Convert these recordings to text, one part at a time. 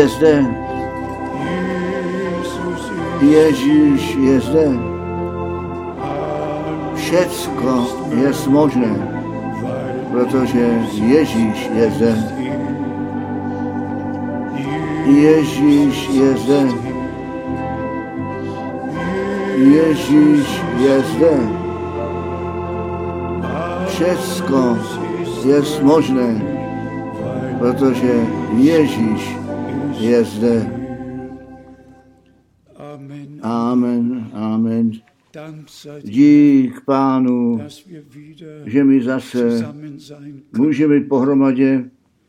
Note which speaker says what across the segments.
Speaker 1: je zde. Ježíš je zde. Všecko je možné, protože Ježíš je zde. Ježíš je zde. Ježíš je zde. Všecko je možné, protože Ježíš je zde. Amen, amen. Dík Pánu, že my zase můžeme být pohromadě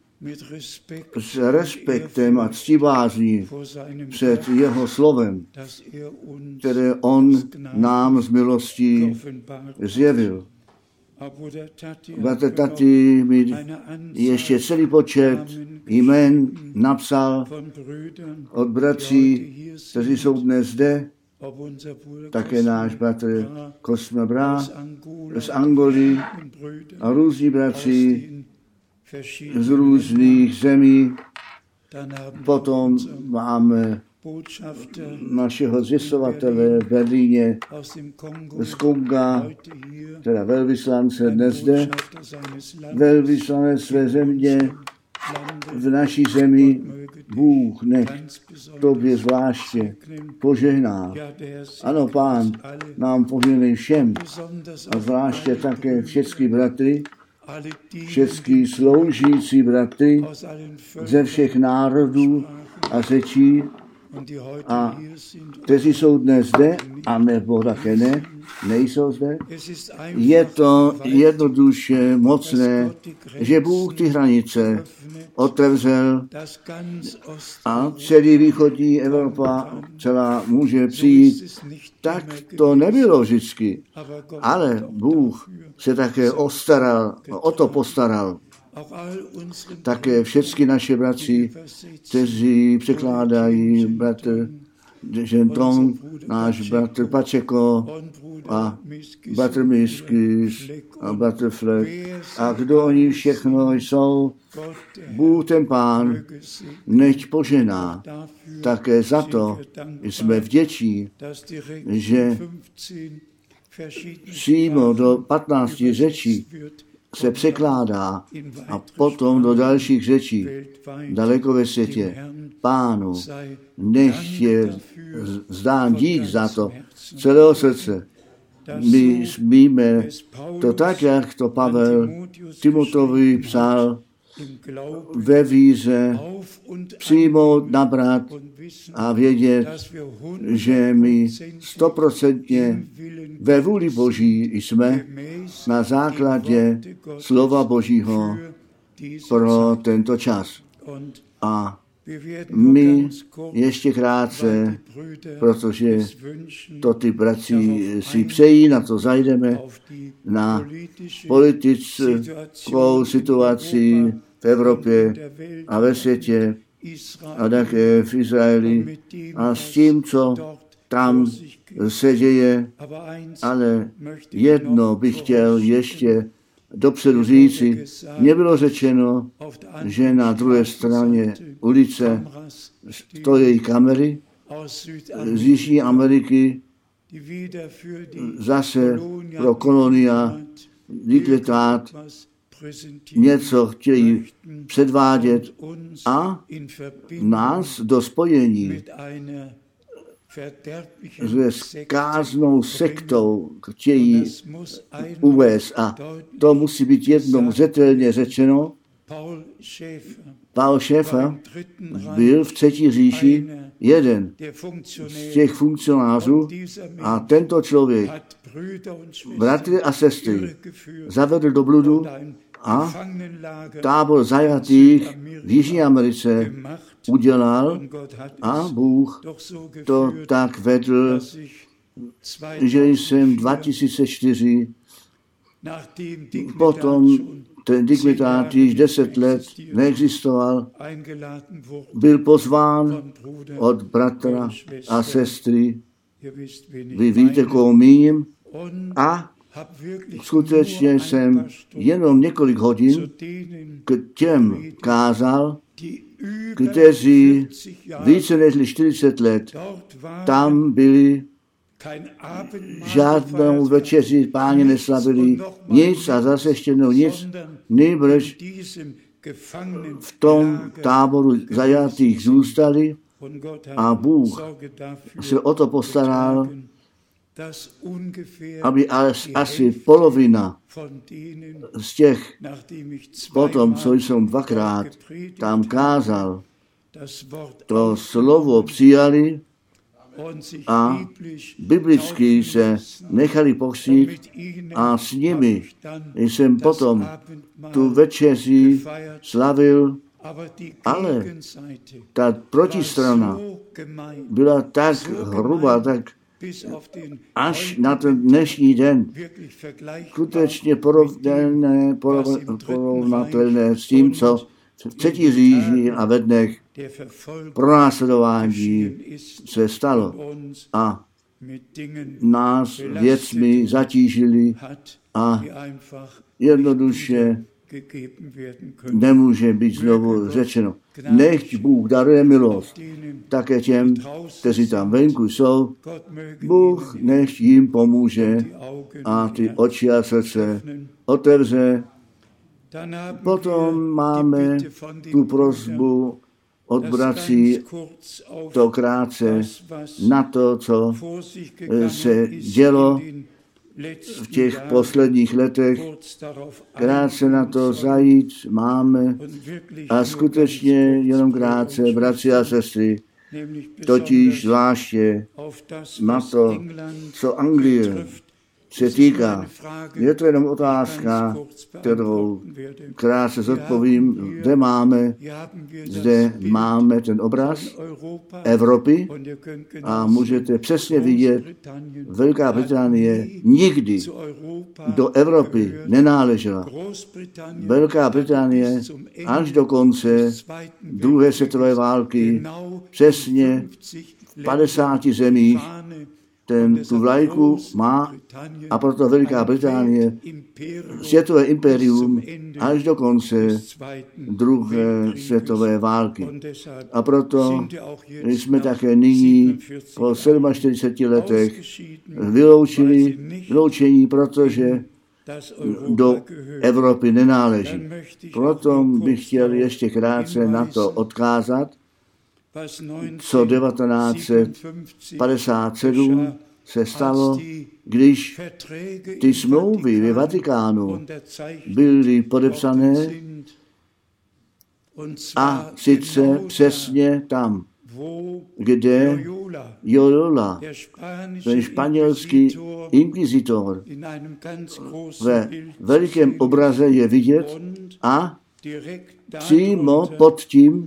Speaker 1: s respektem a ctibázní před jeho slovem, které on nám z milostí zjevil. Bratr Tati mi ještě celý počet jmen napsal od bratří, kteří jsou dnes zde, také náš bratr Kosma Brá z Angoly a různí bratři z různých zemí. Potom máme našeho zvěstovatele v Berlíně z Konga, teda velvyslance dnes zde, velvyslanec své země v naší zemi. Bůh nech tobě zvláště požehná. Ano, Pán nám požehnej všem a zvláště také všechny bratry, všechny sloužící bratry ze všech národů a řečí, a kteří jsou dnes zde, a nebo také nejsou zde. Je to jednoduše mocné, že Bůh ty hranice otevřel a celý východní Evropa celá může přijít. Tak to nebylo vždycky, ale Bůh se také o to postaral. Také všechny naše bratři, kteří překládají, bratr Ženton, náš bratr Pačeko a bratr Miskis a bratr Fleck a kdo oni všechno jsou, Bůh ten Pán nechť požená. Také za to jsme vděční, že přímo do 15 řečí se překládá a potom do dalších řečí daleko ve světě. Pánu nech je zdán dík za to celého srdce. My smíme to tak, jak to Pavel Timotovi psal, ve víře přijmout, nabrat a vědět, že my 100% ve vůli Boží jsme na základě slova Božího pro tento čas. A my ještě krátce, protože to ty bratři si přejí, na to zajdeme, na politickou situaci v Evropě a ve světě a také v Izraeli a s tím, co tam se děje, ale jedno bych chtěl ještě dopředu říci, mně bylo řečeno, že na druhé straně ulice stojí kamery z Jižní Ameriky, zase pro kolonia diktatát něco chtějí předvádět a nás do spojení s zkáznou sektou chtějí uvést. A to musí být jednou zřetelně řečeno. Paul Schäfer byl v Třetí říši jeden z těch funkcionářů a tento člověk bratry a sestry zavedl do bludu a tábor zajatých v Jižní Americe udělal a Bůh to tak vedl, že jsem 2004 potom ten diktát již 10 let neexistoval, byl pozván od bratra a sestry, vy víte, koho míním, a skutečně jsem jenom několik hodin k těm kázal, kteří více než 40 let tam byli, žádnou večeři Páně neslavili, nic a zase ještě jednou nic, nýbrž v tom táboru zajatých zůstali a Bůh se o to postaral, aby asi polovina z těch, potom, co jsem dvakrát tam kázal, to slovo přijali a biblicky se nechali pokřtít a s nimi jsem potom tu večeři slavil, ale ta protistrana byla tak hrubá, tak až na ten dnešní den skutečně porovnatelné s tím, co v třetí říži a ve dnech pronásledování se stalo a nás věcmi zatížili a jednoduše nemůže být znovu řečeno. Nechť Bůh daruje milost také těm, kteří tam venku jsou. Bůh nechť jim pomůže a ty oči a srdce otevře. Potom máme tu prosbu od bratří to krátce na to, co se dělo v těch posledních letech, krátce na to zajít máme a skutečně jenom krátce, bratři a sestry, totiž zvláště na to, co Anglie se týká. Je to jenom otázka, kterou krátce zodpovím. Zde máme ten obraz Evropy a můžete přesně vidět, Velká Británie nikdy do Evropy nenáležela. Velká Británie až do konce druhé světové války přesně v 50 zemích tu vlajku má a proto Velká Británie světové impérium až do konce druhé světové války. A proto jsme také nyní po 47 letech vyloučení, protože do Evropy nenáleží. Proto bych chtěl ještě krátce na to odkázat, co 1957 se stalo, když ty smlouvy ve Vatikánu byly podepsané a sice přesně tam, kde Loyola, ten španělský inkvizitor, ve velikém obraze je vidět a přímo pod tím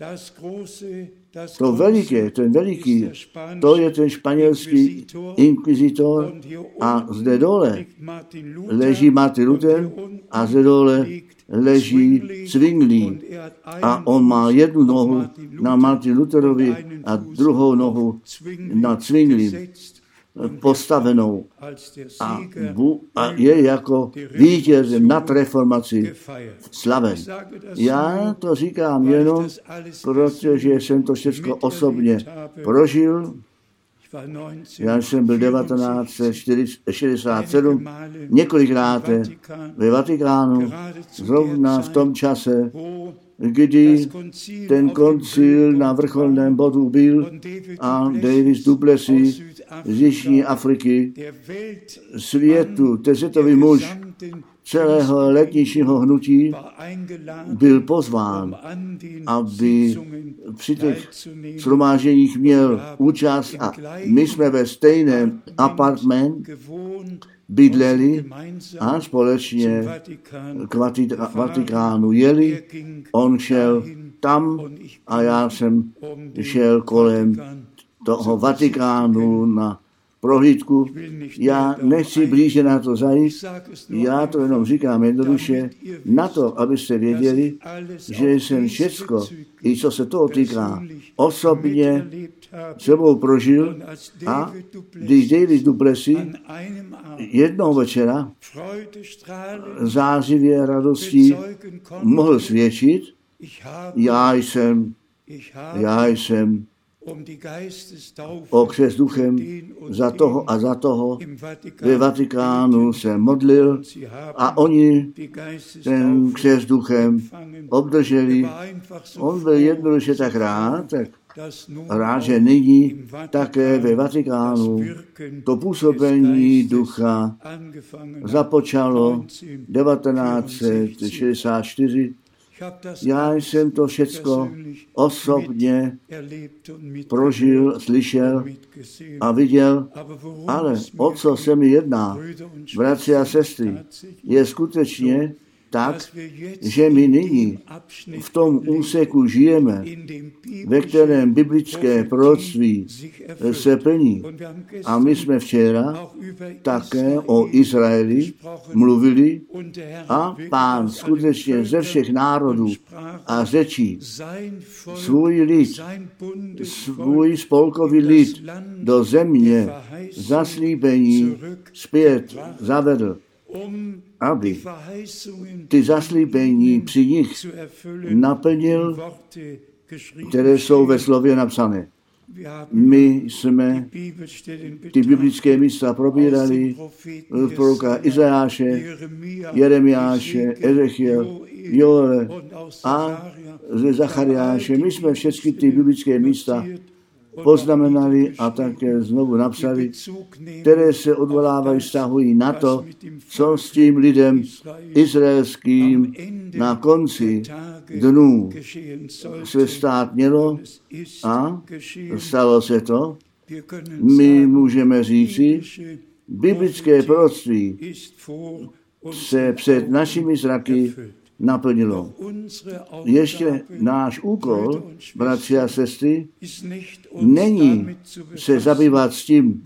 Speaker 1: ten veliký, to je ten španělský inkvizitor a zde dole leží Martin Luther a zde dole leží Zwingli a on má jednu nohu na Martin Lutherovi a druhou nohu na Zwingli postavenou a je jako vítěz nad reformací slaven. Já to říkám jenom, protože jsem to všechno osobně prožil. Já jsem byl 1967 několikrát ve Vatikánu, zrovna v tom čase, kdy ten koncil na vrcholném bodu byl a Davis Duplessis z Jižní Afriky, světový muž celého letničního hnutí, byl pozván, aby při těch shromážděních měl účast a my jsme ve stejném apartment bydleli a společně k Vatikánu jeli. On šel tam a já jsem šel kolem toho Vatikánu na prohlídku. Já nechci blíže na to zajít, já to jenom říkám jednoduše, na to, abyste věděli, že jsem všecko, i co se toho týká, osobně sebou prožil a když Davis Duplessis jednoho večera zářivě radostí mohl svědčit, Já jsem o křest duchem za toho ve Vatikánu se modlil a oni ten křest duchem obdrželi. On byl jednoduše tak rád, že nyní také ve Vatikánu to působení ducha započalo 1964. Já jsem to všecko osobně prožil, slyšel a viděl, ale o co se mi jedná, bratři a sestry, je skutečně tak, že my nyní v tom úseku žijeme, ve kterém biblické proroctví se plní. A my jsme včera také o Izraeli mluvili a Pán skutečně ze všech národů a řečí svůj lid, svůj spolkový lid do země zaslíbení zpět zavedl, aby ty zaslíbení při nich naplnil, které jsou ve slově napsané. My jsme ty biblické místa probírali v proroka Izajáše, Jeremiáše, Ezechiel, Joele a ze Zachariáše. My jsme všechny ty biblické místa poznamenali a také znovu napsali, které se odvolávají, vztahují na to, co s tím lidem izraelským na konci dnů se stát mělo a stalo se to. My můžeme říci, biblické proroctví se před našimi zraky naplnilo. Ještě náš úkol, bratři a sestry, není se zabývat s tím,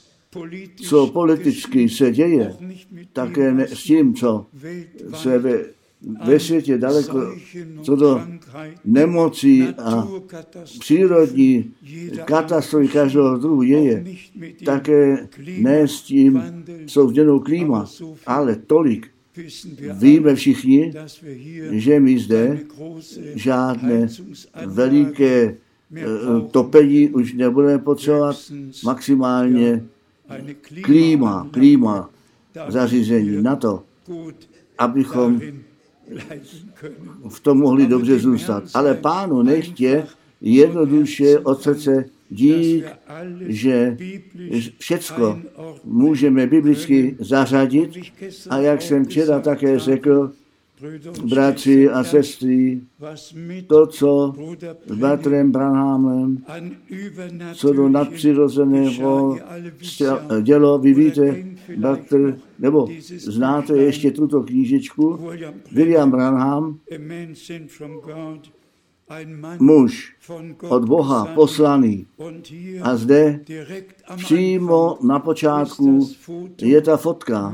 Speaker 1: co politicky se děje, také ne s tím, co se ve světě daleko, co do nemocí a přírodní katastrofy každého druhu děje, také ne s tím, co změnou klíma, ale tolik víme všichni, že my zde žádné veliké topení už nebudeme potřebovat, maximálně klíma zařízení na to, abychom v tom mohli dobře zůstat. Ale Pánu nechtě jednoduše od srdce dík, že všecko můžeme biblicky zařadit a jak jsem včera také řekl, bratři a sestry, to, co s bratrem Branhamem, co do nadpřirozeného dělo, vy víte, bratr, nebo znáte ještě tuto knížečku, William Branham, muž od Boha poslaný. A zde přímo na počátku je ta fotka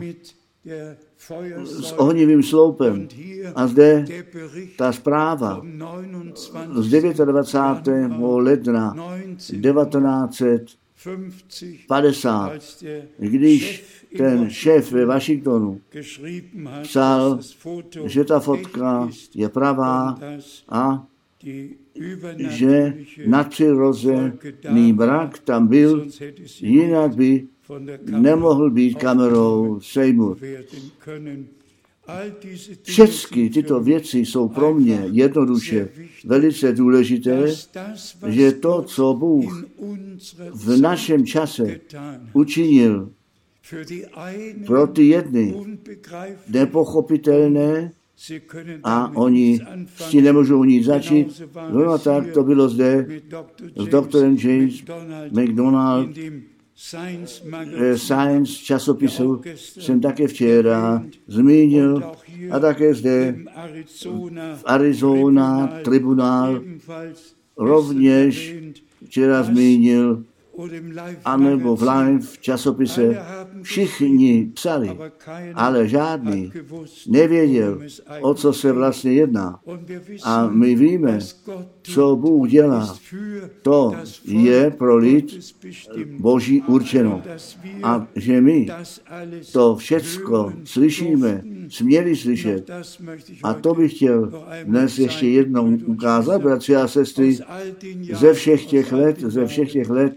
Speaker 1: s ohnivým sloupem. A zde ta zpráva z 29. ledna 1950, když ten šéf ve Washingtonu psal, že ta fotka je pravá a že nadpřirozený mrak tam byl, jinak by nemohl být kamerou sejmut. Všechny tyto věci jsou pro mě jednoduše velice důležité, že to, co Bůh v našem čase učinil pro ty jedny nepochopitelné, a oni s tím nemůžou nic začít. No tak to bylo zde s doktorem James McDonald, Science časopisu jsem také včera zmínil a také zde v Arizona tribunál rovněž včera zmínil, anebo v live časopise všichni psali, ale žádný nevěděl, o co se vlastně jedná. A my víme, co Bůh dělá. To je pro lid Boží určeno. A že my to všecko slyšíme směli slyšet. A to bych chtěl dnes ještě jednou ukázat, bratři a sestry, ze všech těch let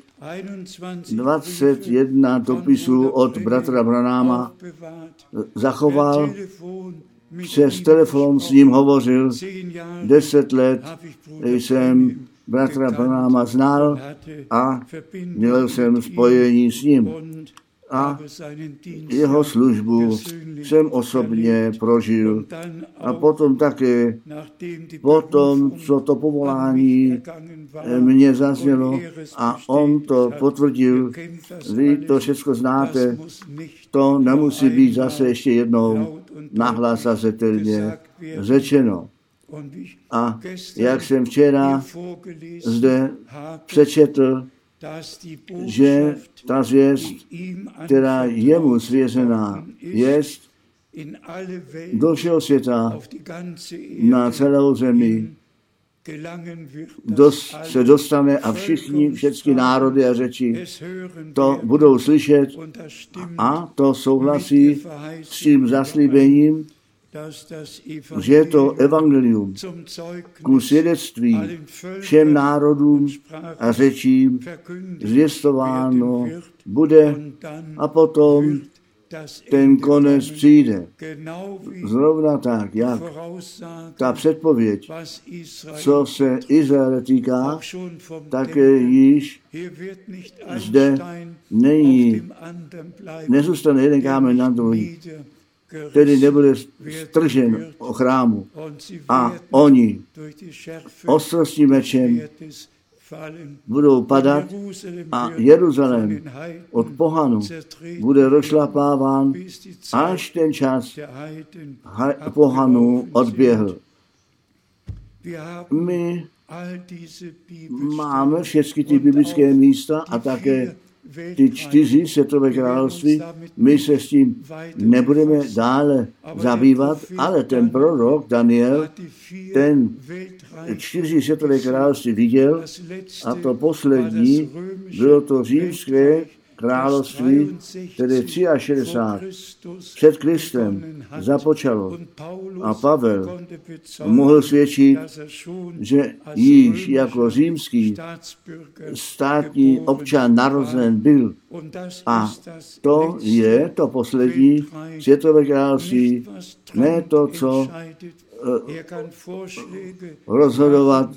Speaker 1: 21 dopisů od bratra Branáma zachoval, přes telefon s ním hovořil, 10 let jsem bratra Branáma znal a měl jsem spojení s ním. A jeho službu jsem osobně prožil. A potom také, co to povolání mě zaznělo a on to potvrdil, vy to všechno znáte, to nemusí být zase ještě jednou nahlas a zřetelně řečeno. A jak jsem včera zde přečetl, že ta zvěst, která jemu svěřená jest, do všeho světa, na celou zemi, se dostane a všechny národy a řeči to budou slyšet a to souhlasí s tím zaslíbením, že je to evangelium ku svědectví všem národům a řečím zvěstováno bude a potom ten konec přijde. Zrovna tak, jak ta předpověď, co se Izraele týká, také již zde nezůstane jeden kámen na druhý, tedy nebude stržen o chrámu. A oni ostrostím mečem budou padat a Jeruzalém od pohanu bude rozšlapáván, až ten čas pohanu odběhl. My máme všechny ty biblické místa a také ty 4 světové království, my se s tím nebudeme dále zabývat, ale ten prorok Daniel, ten 4 světové království viděl a to poslední bylo to římské království, které 63 před Kristem započalo. A Pavel mohl svědčit, že již jako římský státní občan narozen byl. A to je to poslední světové království, ne to, co rozhodovat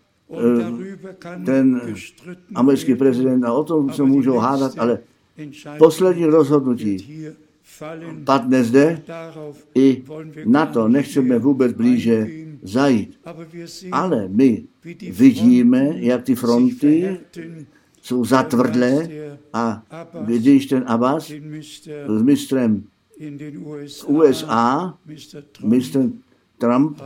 Speaker 1: ten americký prezident a o tom se můžou hádat, ale poslední rozhodnutí padne zde i na to nechceme vůbec blíže zajít. Ale my vidíme, jak ty fronty jsou zatvrdlé a když ten Abbas s mistrem USA, mistr Trump,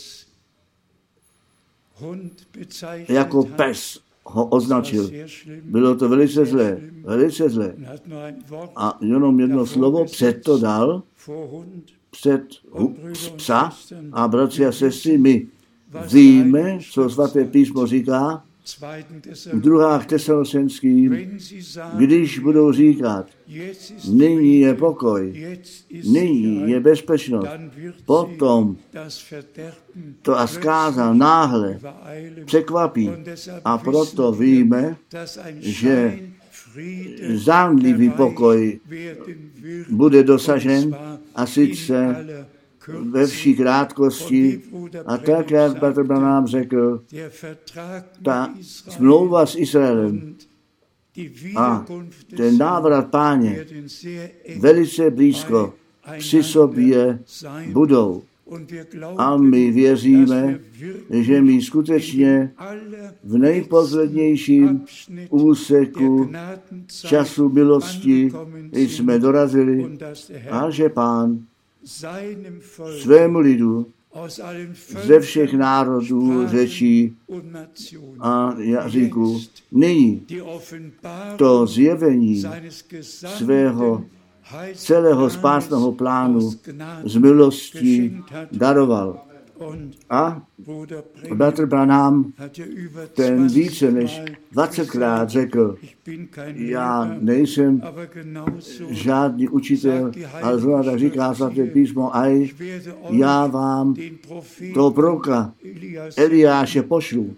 Speaker 1: jako pes ho označil. Bylo to velice zlé, velice zlé. A jenom jedno slovo před to dal, před psa a bratři a sestry, my víme, co svaté písmo říká, v 2. Tesalonickým, když budou říkat, nyní je pokoj, nyní je bezpečnost, potom to a zkáza náhle překvapí. A proto víme, že zdánlivý pokoj bude dosažen a sice ve vší krátkosti a tak, jak bratr Branham řekl, ta smlouva s Izraelem a ten návrat Páně velice blízko při sobě budou. A my věříme, že my skutečně v nejposlednějším úseku času milosti jsme dorazili a že Pán svému lidu ze všech národů, řečí a jazyků nyní to zjevení svého celého spásného plánu z milostí daroval. A bratr Branham ten více než 20krát řekl, já nejsem žádný učitel, ale zrovna tak říká svaté písmo, a já vám toho proroka Eliáše pošlu.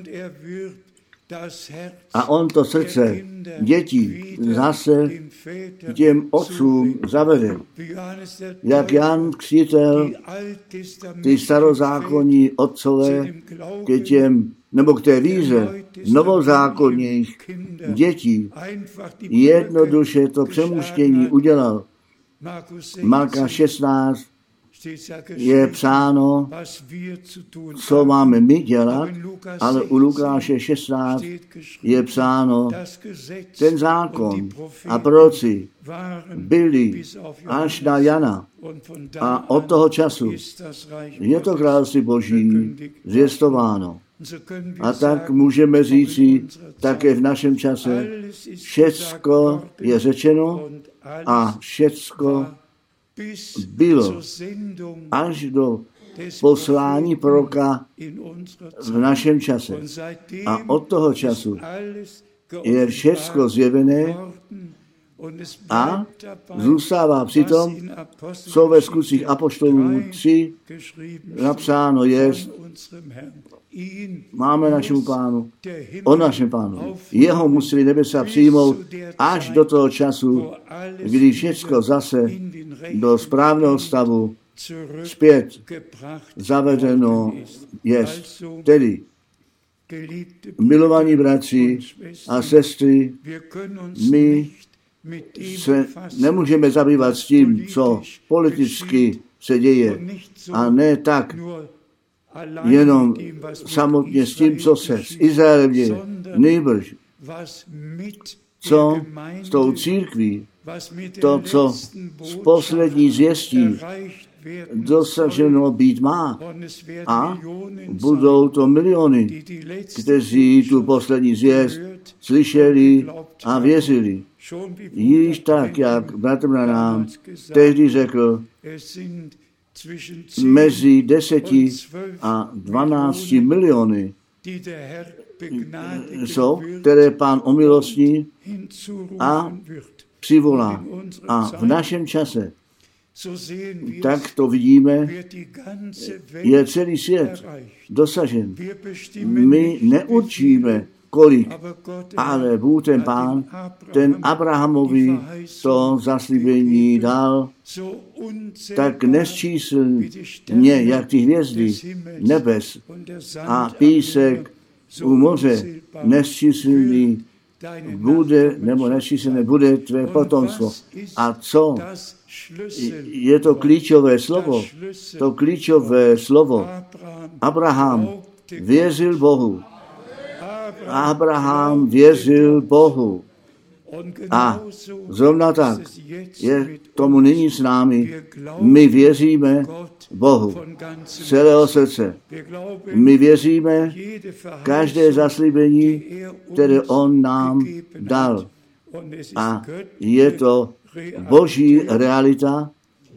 Speaker 1: A on to srdce dětí zase těm otcům zavede. Jak Jan Křtitel, ty starozákonní otcové k těm, nebo k té víře novozákonních dětí jednoduše to přemuštění udělal. Marka 16 je psáno, co máme my dělat, ale u Lukáše 16 je psáno, ten zákon a proroci byli až na Jana a od toho času je to království Boží zvěstováno. A tak můžeme říci také v našem čase, všecko je řečeno a všecko bylo až do poslání proroka v našem čase. A od toho času je všecko zjevené a zůstává přitom, co ve skutcích apoštolů 3 napsáno je, máme našemu Pánu, o našem Pánu. Jeho museli nebesa přijmout až do toho času, kdy všecko zase do správného stavu zpět zavedeno je. Tedy, milovaní bratři a sestry, my se nemůžeme zabývat s tím, co politicky se děje, a ne tak jenom samotně s tím, co se s Izraelem děje, nejbrž co s tou církví, to, co z poslední zvěstí dosaženo být má. A budou to miliony, kteří tu poslední zvěst slyšeli a věřili. Již tak, jak bratr Branham tehdy řekl, mezi 10 a 12 miliony jsou, které Pán omilostní a přivolá. A v našem čase, tak to vidíme, je celý svět dosažen. My neurčíme, kolik, ale Bůh ten Pán, ten Abrahamovi to zaslíbení dal, tak nesčíslně, jak ty hvězdy nebes a písek u moře, nesčíslný bude, nebo nesčíslné bude tvé potomstvo. A co je to klíčové slovo? To klíčové slovo. Abraham věřil Bohu. Abraham věřil Bohu. A zrovna tak je tomu nyní s námi. My věříme Bohu z celého srdce. My věříme každé zaslíbení, které On nám dal. A je to Boží realita.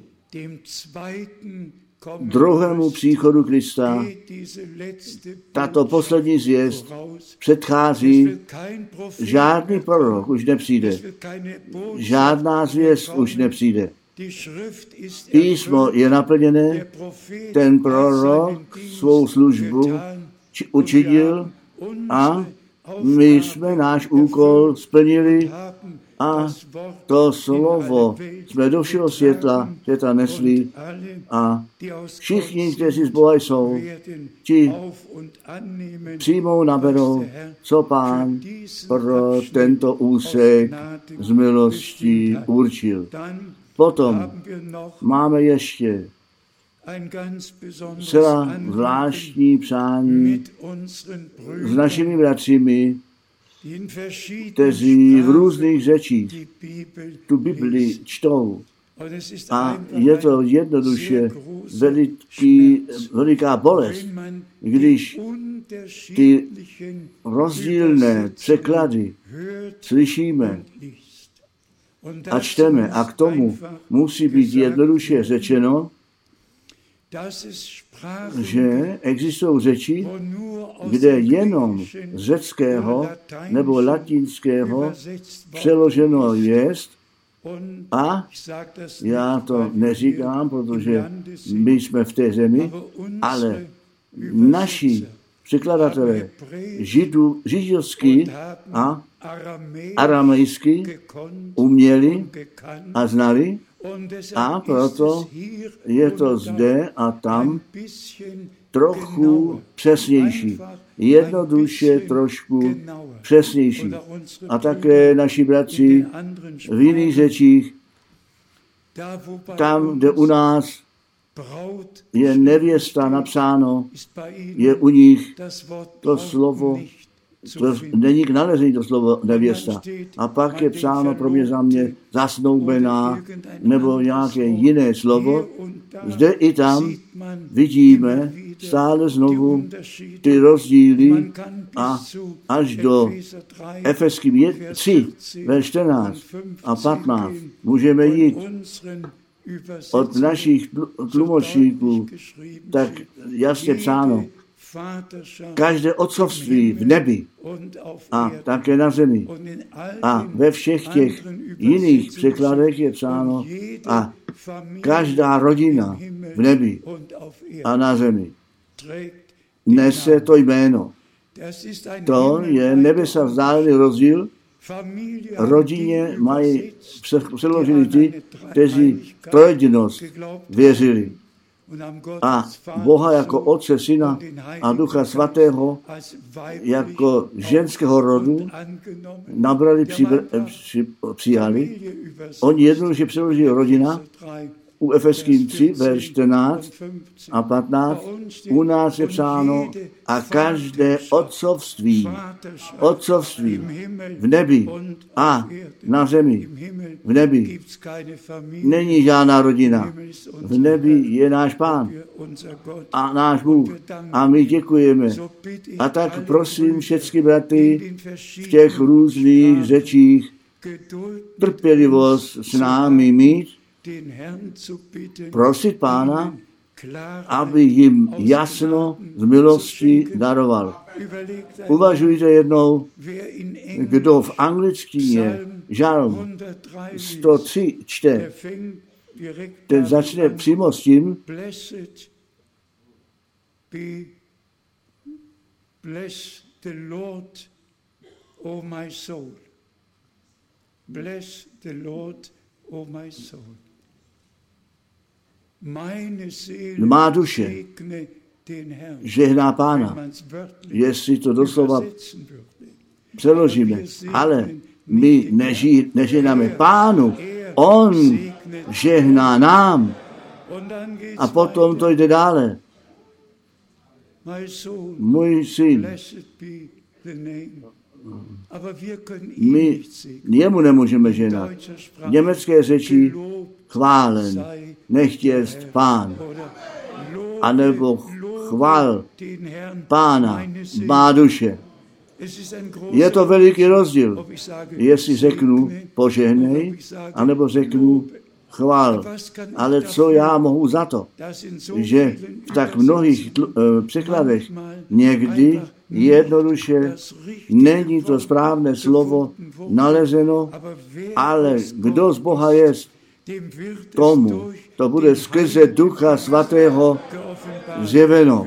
Speaker 1: Druhému příchodu Krista tato poslední zvěst předchází, žádný prorok už nepřijde, žádná zvěst už nepřijde. Písmo je naplněné, ten prorok svou službu učinil a my jsme náš úkol splnili a to slovo jsme do všeho světla nesli a všichni, kteří z Boha jsou, ti přijmou, naberou, co Pán pro tento úsek z milostí určil. Potom máme ještě celá zvláštní přání s našimi bratřími, kteří v různých řečích tu Bibli čtou. A je to jednoduše veliká bolest, když ty rozdílné překlady slyšíme a čteme. A k tomu musí být jednoduše řečeno, že existují řeči, kde jenom z řeckého nebo latinského přeloženo jest, a já to neříkám, protože my jsme v té zemi, ale naši překladatelé židovský a aramejský uměli a znali, a proto je to zde a tam trochu přesnější. Jednoduše trošku přesnější. A také naši bratři v jiných řečích, tam, kde u nás je nevěsta napsáno, je u nich to slovo, to není k nalezení to slovo nevěsta. A pak je psáno pro mě za mě zasnoubená nebo nějaké jiné slovo. Zde i tam vidíme stále znovu ty rozdíly a až do Efeským 3, ve 14 a 15 můžeme jít od našich tlumočníků, tak jasně psáno, každé otcovství v nebi a také na zemi. A ve všech těch jiných překladech je psáno a každá rodina v nebi a na zemi nese to jméno. To je nebesa vzdálený rozdíl. Rodině mají přeložili ty, kteří trojedinost věřili. A Boha jako Otce, Syna a Ducha Svatého jako ženského rodu nabrali, přijali. Oni jednoduše přeložili rodina u Efeským 3, verš 14 a 15. U nás je psáno a každé otcovství v nebi a na zemi. V nebi není žádná rodina. V nebi je náš Pán a náš Bůh. A my děkujeme. A tak prosím všechny bratry v těch různých řečích trpělivost s námi mít, prosit Pána, aby jim jasno z milosti daroval. Uvažujte jednou, kdo v angličtině žalm 103 čte, ten začne přímo s tím, bless the Lord, O my soul. Bless the Lord, O my soul. Má duše žehná Pána, jestli to doslova přeložíme, ale my nežehnáme Pánu, on žehná nám. A potom to jde dále. Můj syn, my jemu nemůžeme ženat. V německé řeči chválen, nechť jest Pán, anebo chvál Pána, má duše. Je to veliký rozdíl, jestli řeknu požehnej, anebo řeknu chvál. Ale co já mohu za to, že v tak mnohých překladech někdy jednoduše není to správné slovo nalezeno, ale kdo z Boha jest, tomu to bude skrze Ducha Svatého zjeveno.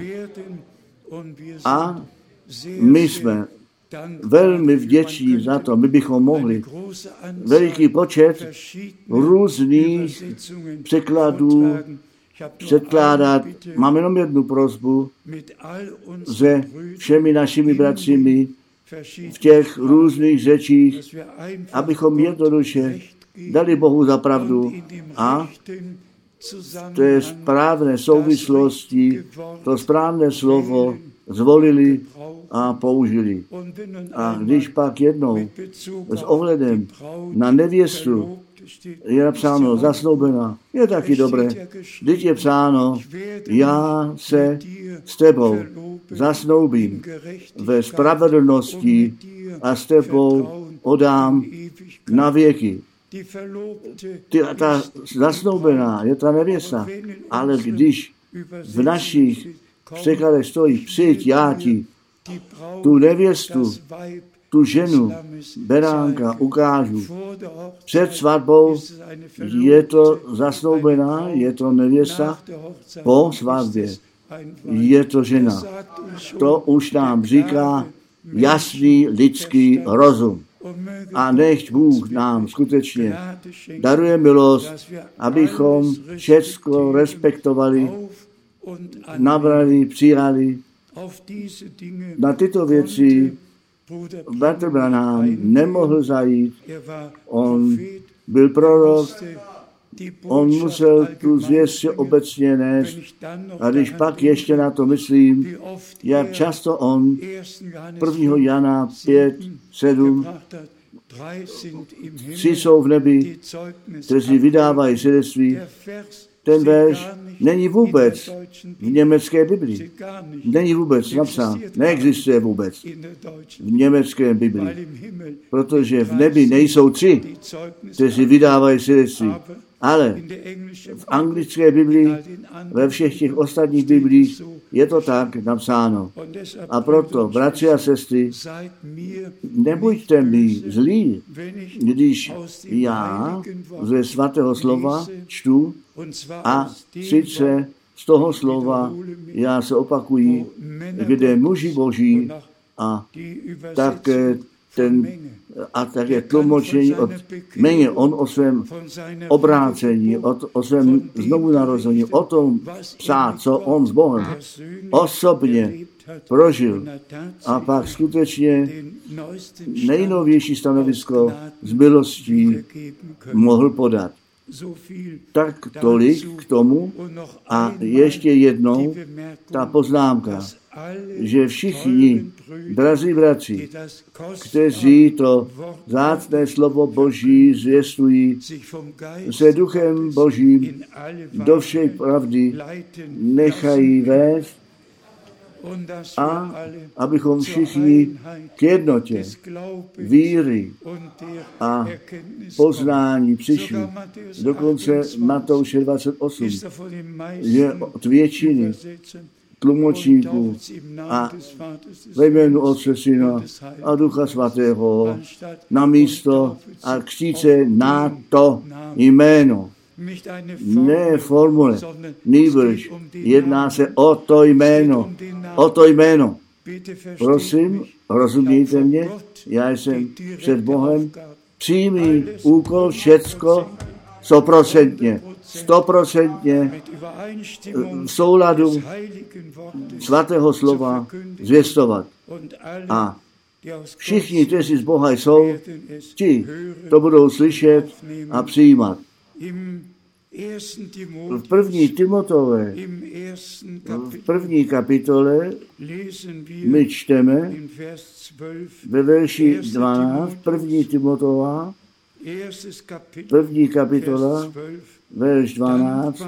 Speaker 1: A my jsme velmi vděční za to. My bychom mohli veliký počet různých překladů předkládat. Mám jenom jednu prosbu se všemi našimi bratřimi v těch různých řečích, abychom jednoduše dali Bohu za pravdu a v té správné souvislosti to správné slovo zvolili a použili. A když pak jednou s ohledem na nevěstu je napsáno zasnoubená, je taky dobré. Vždyť je psáno, já se s tebou zasnoubím ve spravedlnosti a s tebou odám na věky. Ta zasnoubená je ta nevěsta, ale když v našich překladech stojí, přijď, já ti tu nevěstu, tu ženu, beránka ukážu. Před svatbou je to zasnoubená, je to nevěsta, po svatbě je to žena. To už nám říká jasný lidský rozum. A nechť Bůh nám skutečně daruje milost, abychom všecko respektovali, nabrali, přijali. Na tyto věci bratr Branham nemohl zajít. On byl prorok, on musel tu zvěst obecně nést. A když pak ještě na to myslím, jak často on 1. Jana 5, 7, 3 jsou v nebi, kteří vydávají svědectví. Ten verš není vůbec v německé Biblii. Není vůbec napsán. Neexistuje vůbec v německé Biblii. Protože v nebi nejsou 3, kteří vydávají svědectví. Ale v anglické Biblii, ve všech těch ostatních Bibliích je to tak napsáno. A proto, bratři a sestry, nebuďte mi zlí, když já ze svatého slova čtu, a sice z toho slova já se opakuji, kde muži boží a také také tlumočení od méně on o svém obrácení, o svém znovunarození, o tom psát, co on s Bohem osobně prožil. A pak skutečně nejnovější stanovisko z milostí mohl podat. Tak tolik k tomu a ještě jednou ta poznámka, že všichni, drazí bratři, kteří to vzácné slovo Boží zvěstují, se duchem Božím do všech pravdy nechají vést a abychom všichni k jednotě víry a poznání přišli. Dokonce Matouše 28 je od většiny tlumočníků a ve jménu Otce, Syna a Ducha Svatého na místo a křtít se na to jméno. Ne formule, nýbrž jedná se o to jméno. O to jméno. Prosím, rozumějte mě, já jsem před Bohem, přijmí úkol všecko 100%, v souladu svatého slova zvěstovat. A všichni, kteří z Boha jsou, ti to budou slyšet a přijímat. V 1. Timotové, v 1. kapitole my čteme ve verši 12, 1. Timotova, 1. kapitola, verš 12,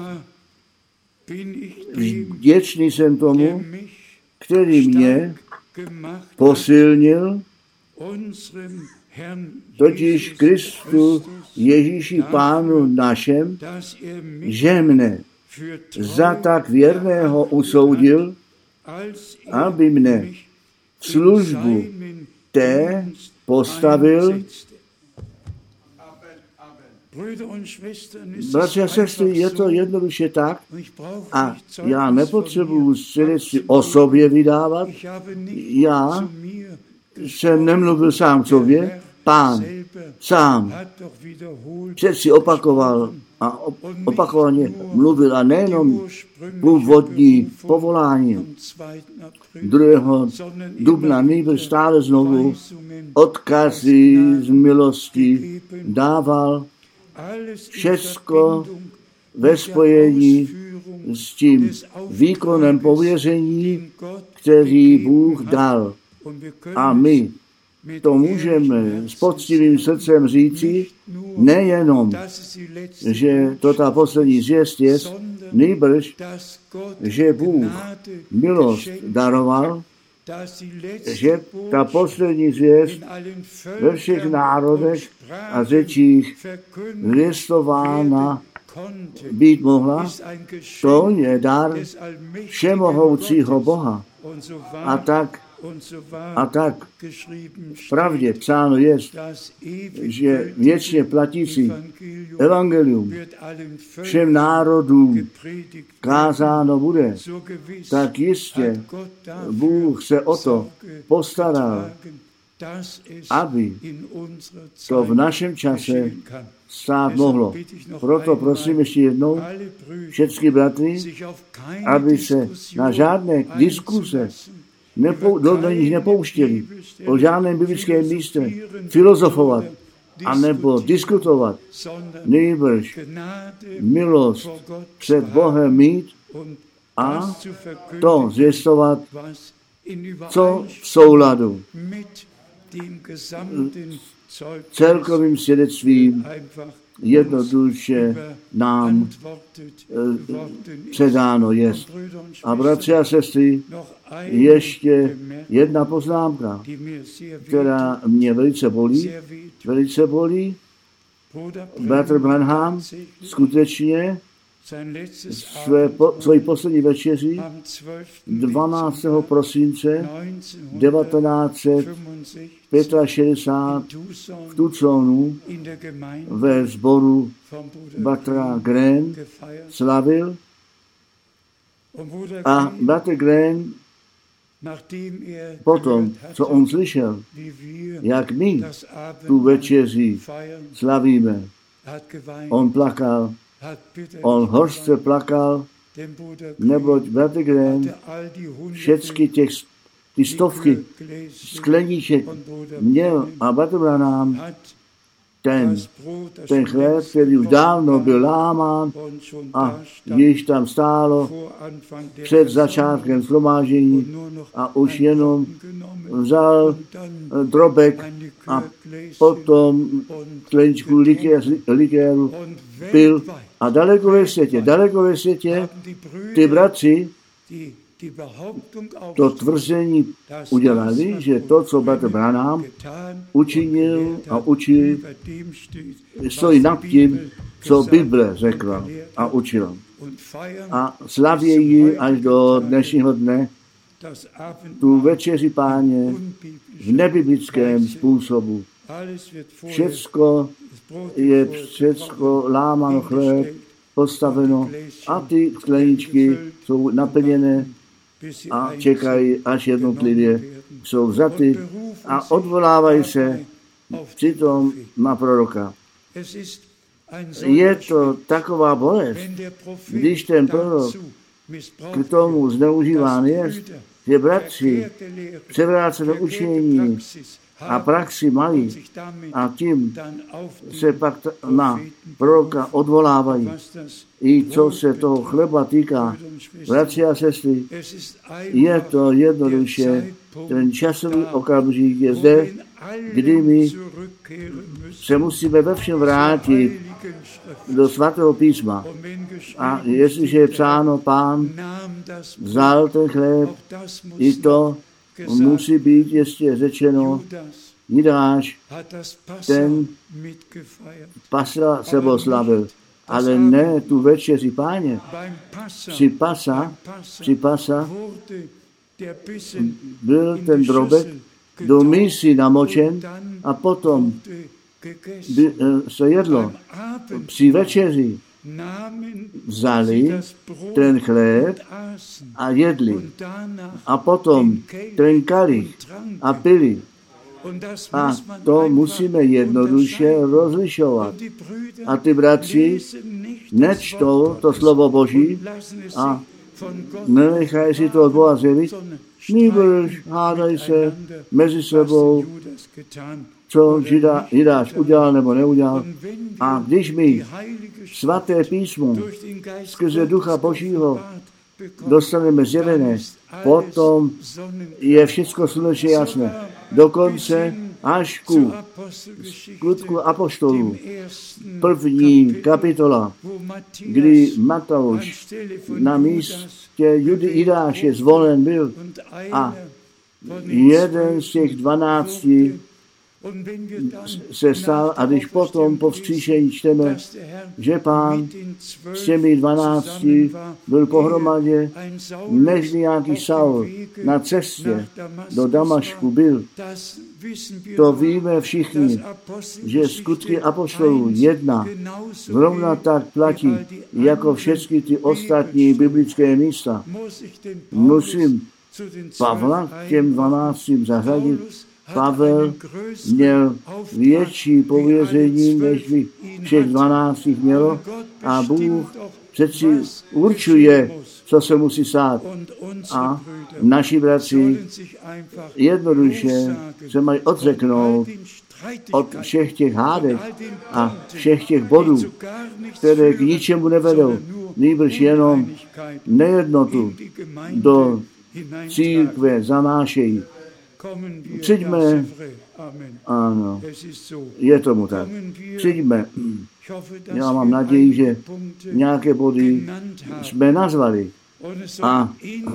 Speaker 1: vděčný jsem tomu, který mě posilnil, totiž Kristu Ježíši Pánu našem, že mne za tak věrného usoudil, aby mne v službu té postavil. Bratři a sestry, je to jednoduše tak a já nepotřebuji svědectví o sobě vydávat. Já jsem nemluvil sám k sobě, Pán sám přeci opakoval a opakovaně mluvil a nejenom původní povolání 2. dubna, nýbrž stále znovu odkazy z milosti dával všecko ve spojení s tím výkonem pověření, který Bůh dal. A my to můžeme s poctivým srdcem říci, nejenom, že to ta poslední zvěst je, nýbrž, že Bůh milost daroval, že ta poslední zvěst ve všech národech a řečích zvěstována být mohla, to je dar všemohoucího Boha. A tak v pravdě psáno je, že věčně platící evangelium všem národům kázáno bude. Tak jistě Bůh se o to postaral, aby to v našem čase stát mohlo. Proto prosím ještě jednou všechny bratry, aby se na žádné diskuse do nich nepouštěli, o žádném biblickém místě filozofovat anebo diskutovat, nejbrž milost před Bohem mít a to zvěstovat, co v souladu celkovým svědectvím jednoduše nám předáno jest. A bratři a sestry, ještě jedna poznámka, která mě velice bolí. Bratr Branham skutečně svoji poslední večeři 12. prosince 1965 v Tucsonu ve sboru bratra Green slavil a bratr Green potom, co on slyšel, jak my tu večeři slavíme, on plakal, on hořce plakal, neboť bratr Green všechny ty stovky skleníček měl a bratr Branham ten chléb, který už dávno byl lámán a již tam stálo před začátkem shromáždění a už jenom vzal drobek a potom skleničku likéru pil a daleko ve světě ty bratři to tvrzení udělali, že to, co bratr Branham učinil a učil, stojí nad tím, co Bible řekla a učila. A slavějí až do dnešního dne tu večeři Páně v nebiblickém způsobu. Všecko je lámáno chléb, postaveno a ty skleničky jsou naplněné a čekají, až jednotlivě jsou vzaty a odvolávají se přitom na proroka. Je to taková bolest, když ten prorok k tomu zneužíván je, že bratři převrácené učení a praxi mají a tím se pak na proroka odvolávají. I co se toho chleba týká, bratři a sestry, je to jednoduše, ten časový okamžik je zde, kdy my se musíme ve všem vrátit do svatého písma. A jestliže je psáno, Pán vzal ten chléb, i to musí být ještě řečeno, Jidáš, ten Pascha seboslavil, ale ne tu večeři Páně. Při Pasa byl ten drobek do mísy namočen a potom se jedlo. Při večeři vzali ten chléb a jedli. A potom ten kalich a pili. A to musíme jednoduše rozlišovat. A ty bratři nečtou to slovo Boží a nenechají si to od Boha zjevit, nýbrž hádají se mezi sebou, co Jidáš udělal nebo neudělal. A když my svaté písmo skrze Ducha Božího dostaneme zjevené, potom je všechno slunečně jasné. Dokonce až ku skutku apoštolů, 1. kapitola, kdy Matouš na místě Jidáše zvolen byl a jeden z těch 12 se stal, a když potom po vzkříšení čteme, že Pán s těmi 12 byl pohromadě, než nějaký Saul na cestě do Damašku byl. To víme všichni, že skutky apoštolů 1 zrovna tak platí, jako všechny ty ostatní biblické místa. Musím Pavla k těm 12 zařadit. Pavel měl větší pověření, než by všech 12 mělo, a Bůh přeci určuje, co se musí stát. A naši bratři jednoduše se mají odřeknout od všech těch hádek a všech těch bodů, které k ničemu nevedou, nýbrž jenom nejednotu do církve zanášejí. Přijďme, ano, je tomu tak. Přijďme. Já mám naději, že nějaké body jsme nazvali. A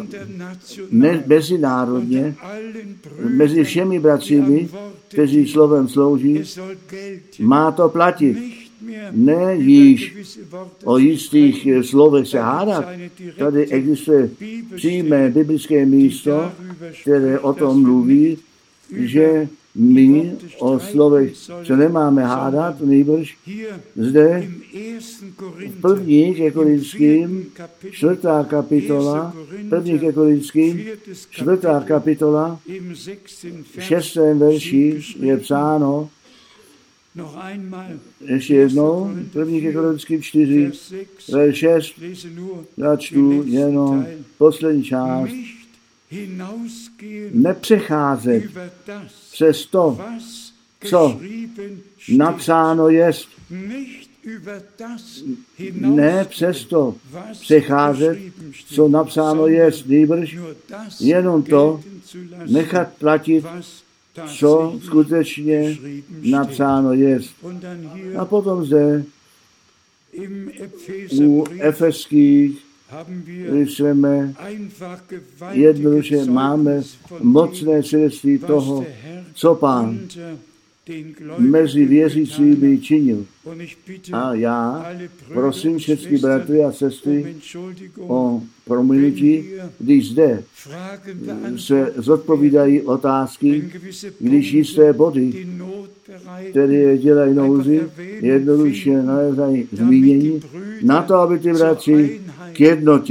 Speaker 1: mezinárodně, mezi všemi bratřími, kteří slovem slouží, má to platit. Ne již o jistých slovech se hádat. Tady existuje přímé biblické místo, které o tom mluví, že my o slovech se nemáme hádat, nejbrž zde v 1. ke Korinským 4. kapitola, 1. ke Korinským 4. kapitola, v 6. verši je psáno, ještě jednou, 1. ke Korinským 4, verš 6, já čtu jenom poslední část, nepřecházet přes to, co napsáno jest, ne přes to přecházet, co napsáno jest, nýbrž jenom to nechat platit, co skutečně napsáno jest. A potom zde u Efeských jsme jednoduše máme mocné svědectví toho, co Pán mezi věřícími činil. A já prosím všechny bratry a sestry o prominutí, když zde se zodpovídají otázky, když jisté body, které dělají nouzi, jednoduše nalézají zmínění, na to, aby ty bratři k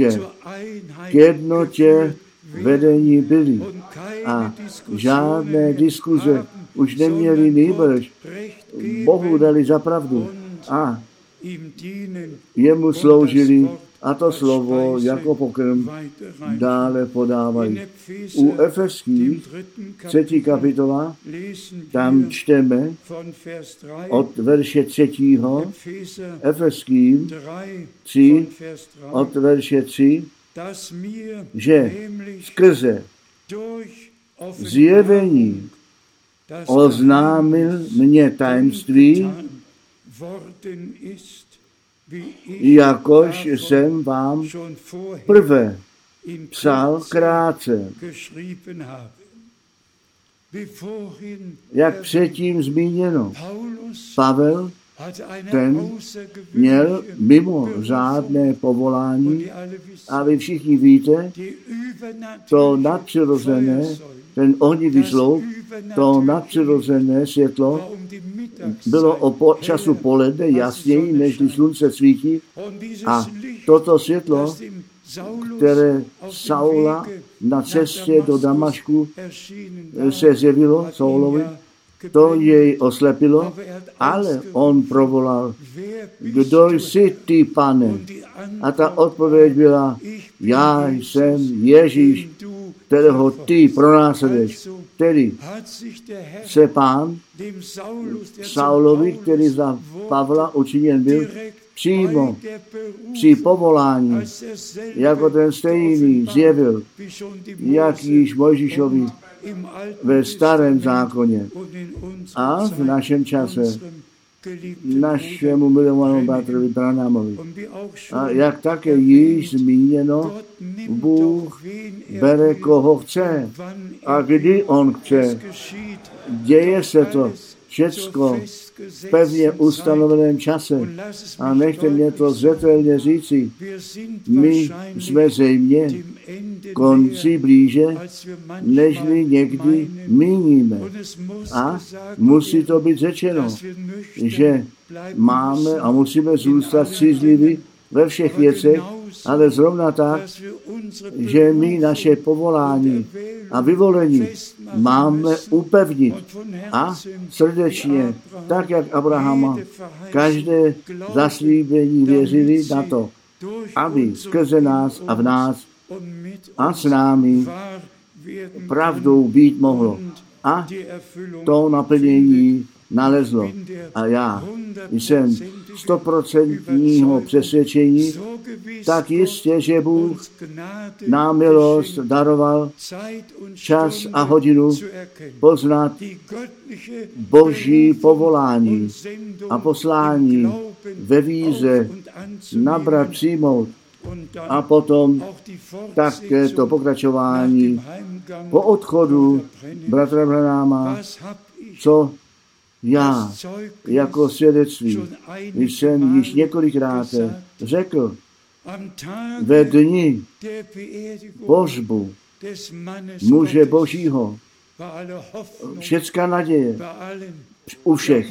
Speaker 1: jednotě vedení byli. A žádné diskuze už neměli, nýbrž Bohu dali za pravdu a jemu sloužili a to slovo jako pokrm dále podávají. U Efeských 3. kapitola tam čteme od verše 3. Efeským 3 od verše 3, že skrze zjevení oznámil mě tajemství, jakož jsem vám prvé psal krátce. Jak předtím zmíněno, Pavel, ten měl mimořádné povolání a vy všichni víte, to nadpřirozené, ten ohnivý sloup, to nadpřirozené světlo bylo o času poledne jasněji, než když slunce svítí, a toto světlo, které Saula na cestě do Damašku se zjevilo Saulovi, to jej oslepilo, ale on provolal, kdo jsi ty, Pane? A ta odpověď byla, já jsem Ježíš, kterého ty pronásleduješ. Tedy se Pán Saulovi, který za Pavla učiněn byl, přímo při povolání, jako ten stejný, zjevil, jak již Mojžíšovi ve starém zákoně a v našem čase našemu milovanému bratrovi Branhamovi. A jak také již zmíněno, Bůh bere koho chce a kdy on chce. Děje se to všecko v pevně ustanoveném čase. A nechte mě to zřetelně říci, my jsme zřejmě konci blíže, nežli někdy míníme. A musí to být řečeno, že máme a musíme zůstat střízliví ve všech věcech, ale zrovna tak, že my naše povolání a vyvolení máme upevnit a srdečně, tak jak Abrahama, každé zaslíbení věřili na to, aby skrze nás a v nás a s námi pravdou být mohlo. A to naplnění nalezlo. A já jsem 100% přesvědčení, tak jistě, že Bůh nám milost daroval čas a hodinu poznat Boží povolání a poslání ve víře nabrat, přijmout a potom také to pokračování po odchodu bratra Branhama, co já jako svědectví jsem již několikrát řekl ve dni pohřbu muže Božího. Všecká naděje u všech,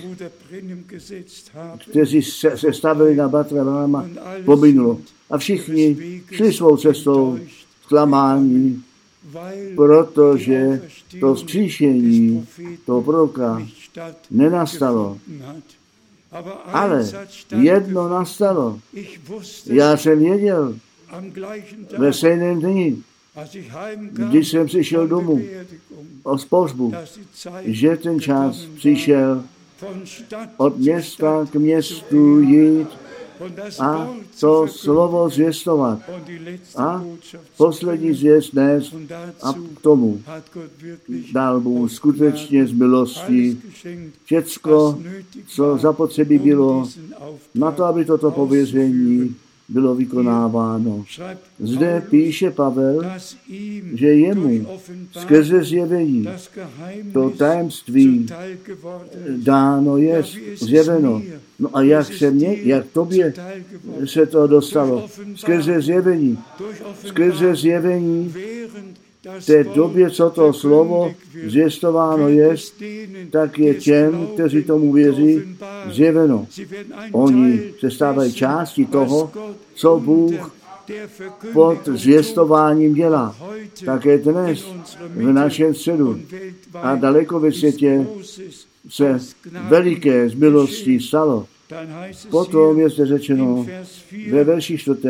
Speaker 1: kteří se stavili na bratra Branhama, pominulo. A všichni šli svou cestou zklamání, protože to vzkříšení toho proroka nenastalo. Ale jedno nastalo. Já jsem věděl ve stejném dni, když jsem přišel domů z pohřbu, že ten čas přišel od města k městu jít a to slovo zvěstovat a poslední zvěst nést a k tomu dal Bůh skutečně z milostí všecko, co zapotřebí bylo na to, aby toto pověření bylo vykonáváno. Zde píše Pavel, že jemu skrze zjevení to tajemství dáno je, zjeveno. No a jak tobě se to dostalo? Skrze zjevení. Skrze zjevení v té době, co to slovo zvěstováno je, tak je těm, kteří tomu věří, zjeveno. Oni se stávají částí toho, co Bůh pod zvěstováním dělá. Také dnes v našem středu a daleko ve světě se veliké z milostí stalo. Potom je zde řečeno ve verši 4.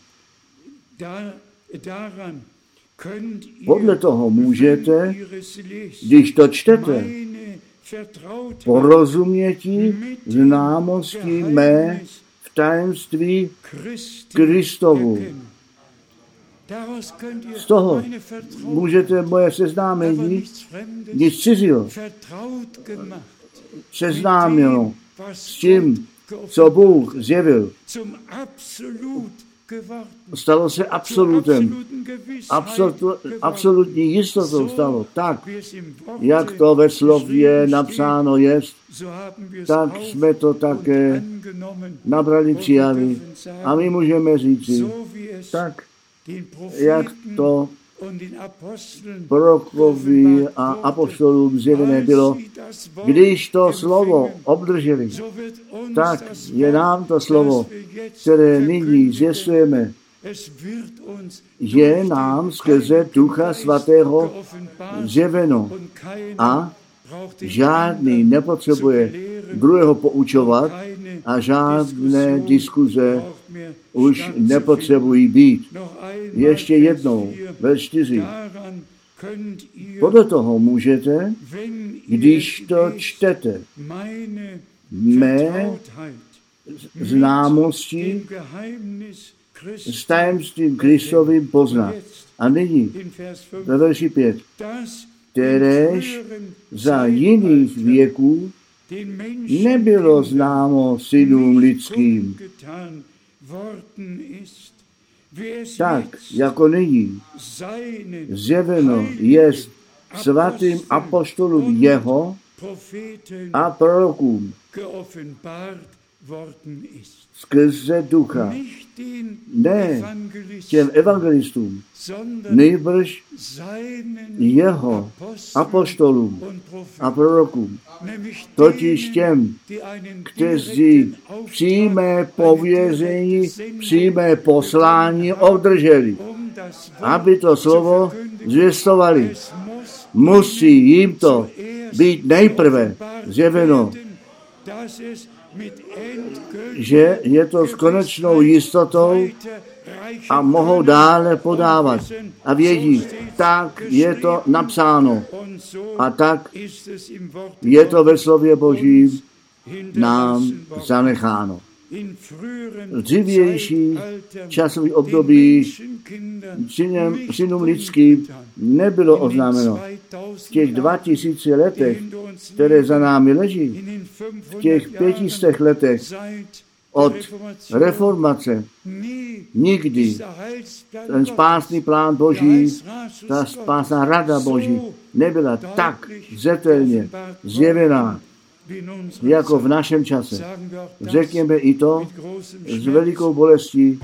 Speaker 1: Podle toho můžete, když to čtete, porozuměti známosti mé v tajemství Kristovu. Z toho můžete moje seznámení nic cizího seznámilo s tím, co Bůh zjevil. Stalo se absolutem. Absolutní jistotou stalo. Tak, jak to ve slově napsáno je, tak jsme to také nabrali, přijali. A my můžeme říci, tak, jak to prorokovi a apoštolům zjevené bylo, když to slovo obdrželi, tak je nám to slovo, které nyní zvěstujeme, je nám skrze Ducha Svatého zjeveno a žádný nepotřebuje druhého poučovat a žádné diskuze už nepotřebují být. Ještě jednou, ve 4. Podle toho můžete, když to čtete, mé známosti s tajemstvím Kristovým poznat. A nyní ve verši 5. Kteréž za jiných věků nebylo známo synům lidským. Tak, jako nyní zjeveno jest svatým apoštolům jeho a prorokům skrze ducha, ne těm evangelistům, nejbrž jeho apoštolům a prorokům, totiž těm, kteří přímé pověření, přímé poslání obdrželi, aby to slovo zvěstovali. Musí jim to být nejprve zjeveno, že je to s konečnou jistotou a mohou dále podávat. A vědí, tak je to napsáno. A tak je to ve slově Božím nám zanecháno. V dřívějších časových obdobích synům lidským nebylo oznámeno. V těch 2000 letech, které za námi leží, v těch 500 letech od reformace nikdy ten spásný plán Boží, ta spásná rada Boží nebyla tak zřetelně zjevená, jako v našem čase. Řekněme i to s velikou bolestí,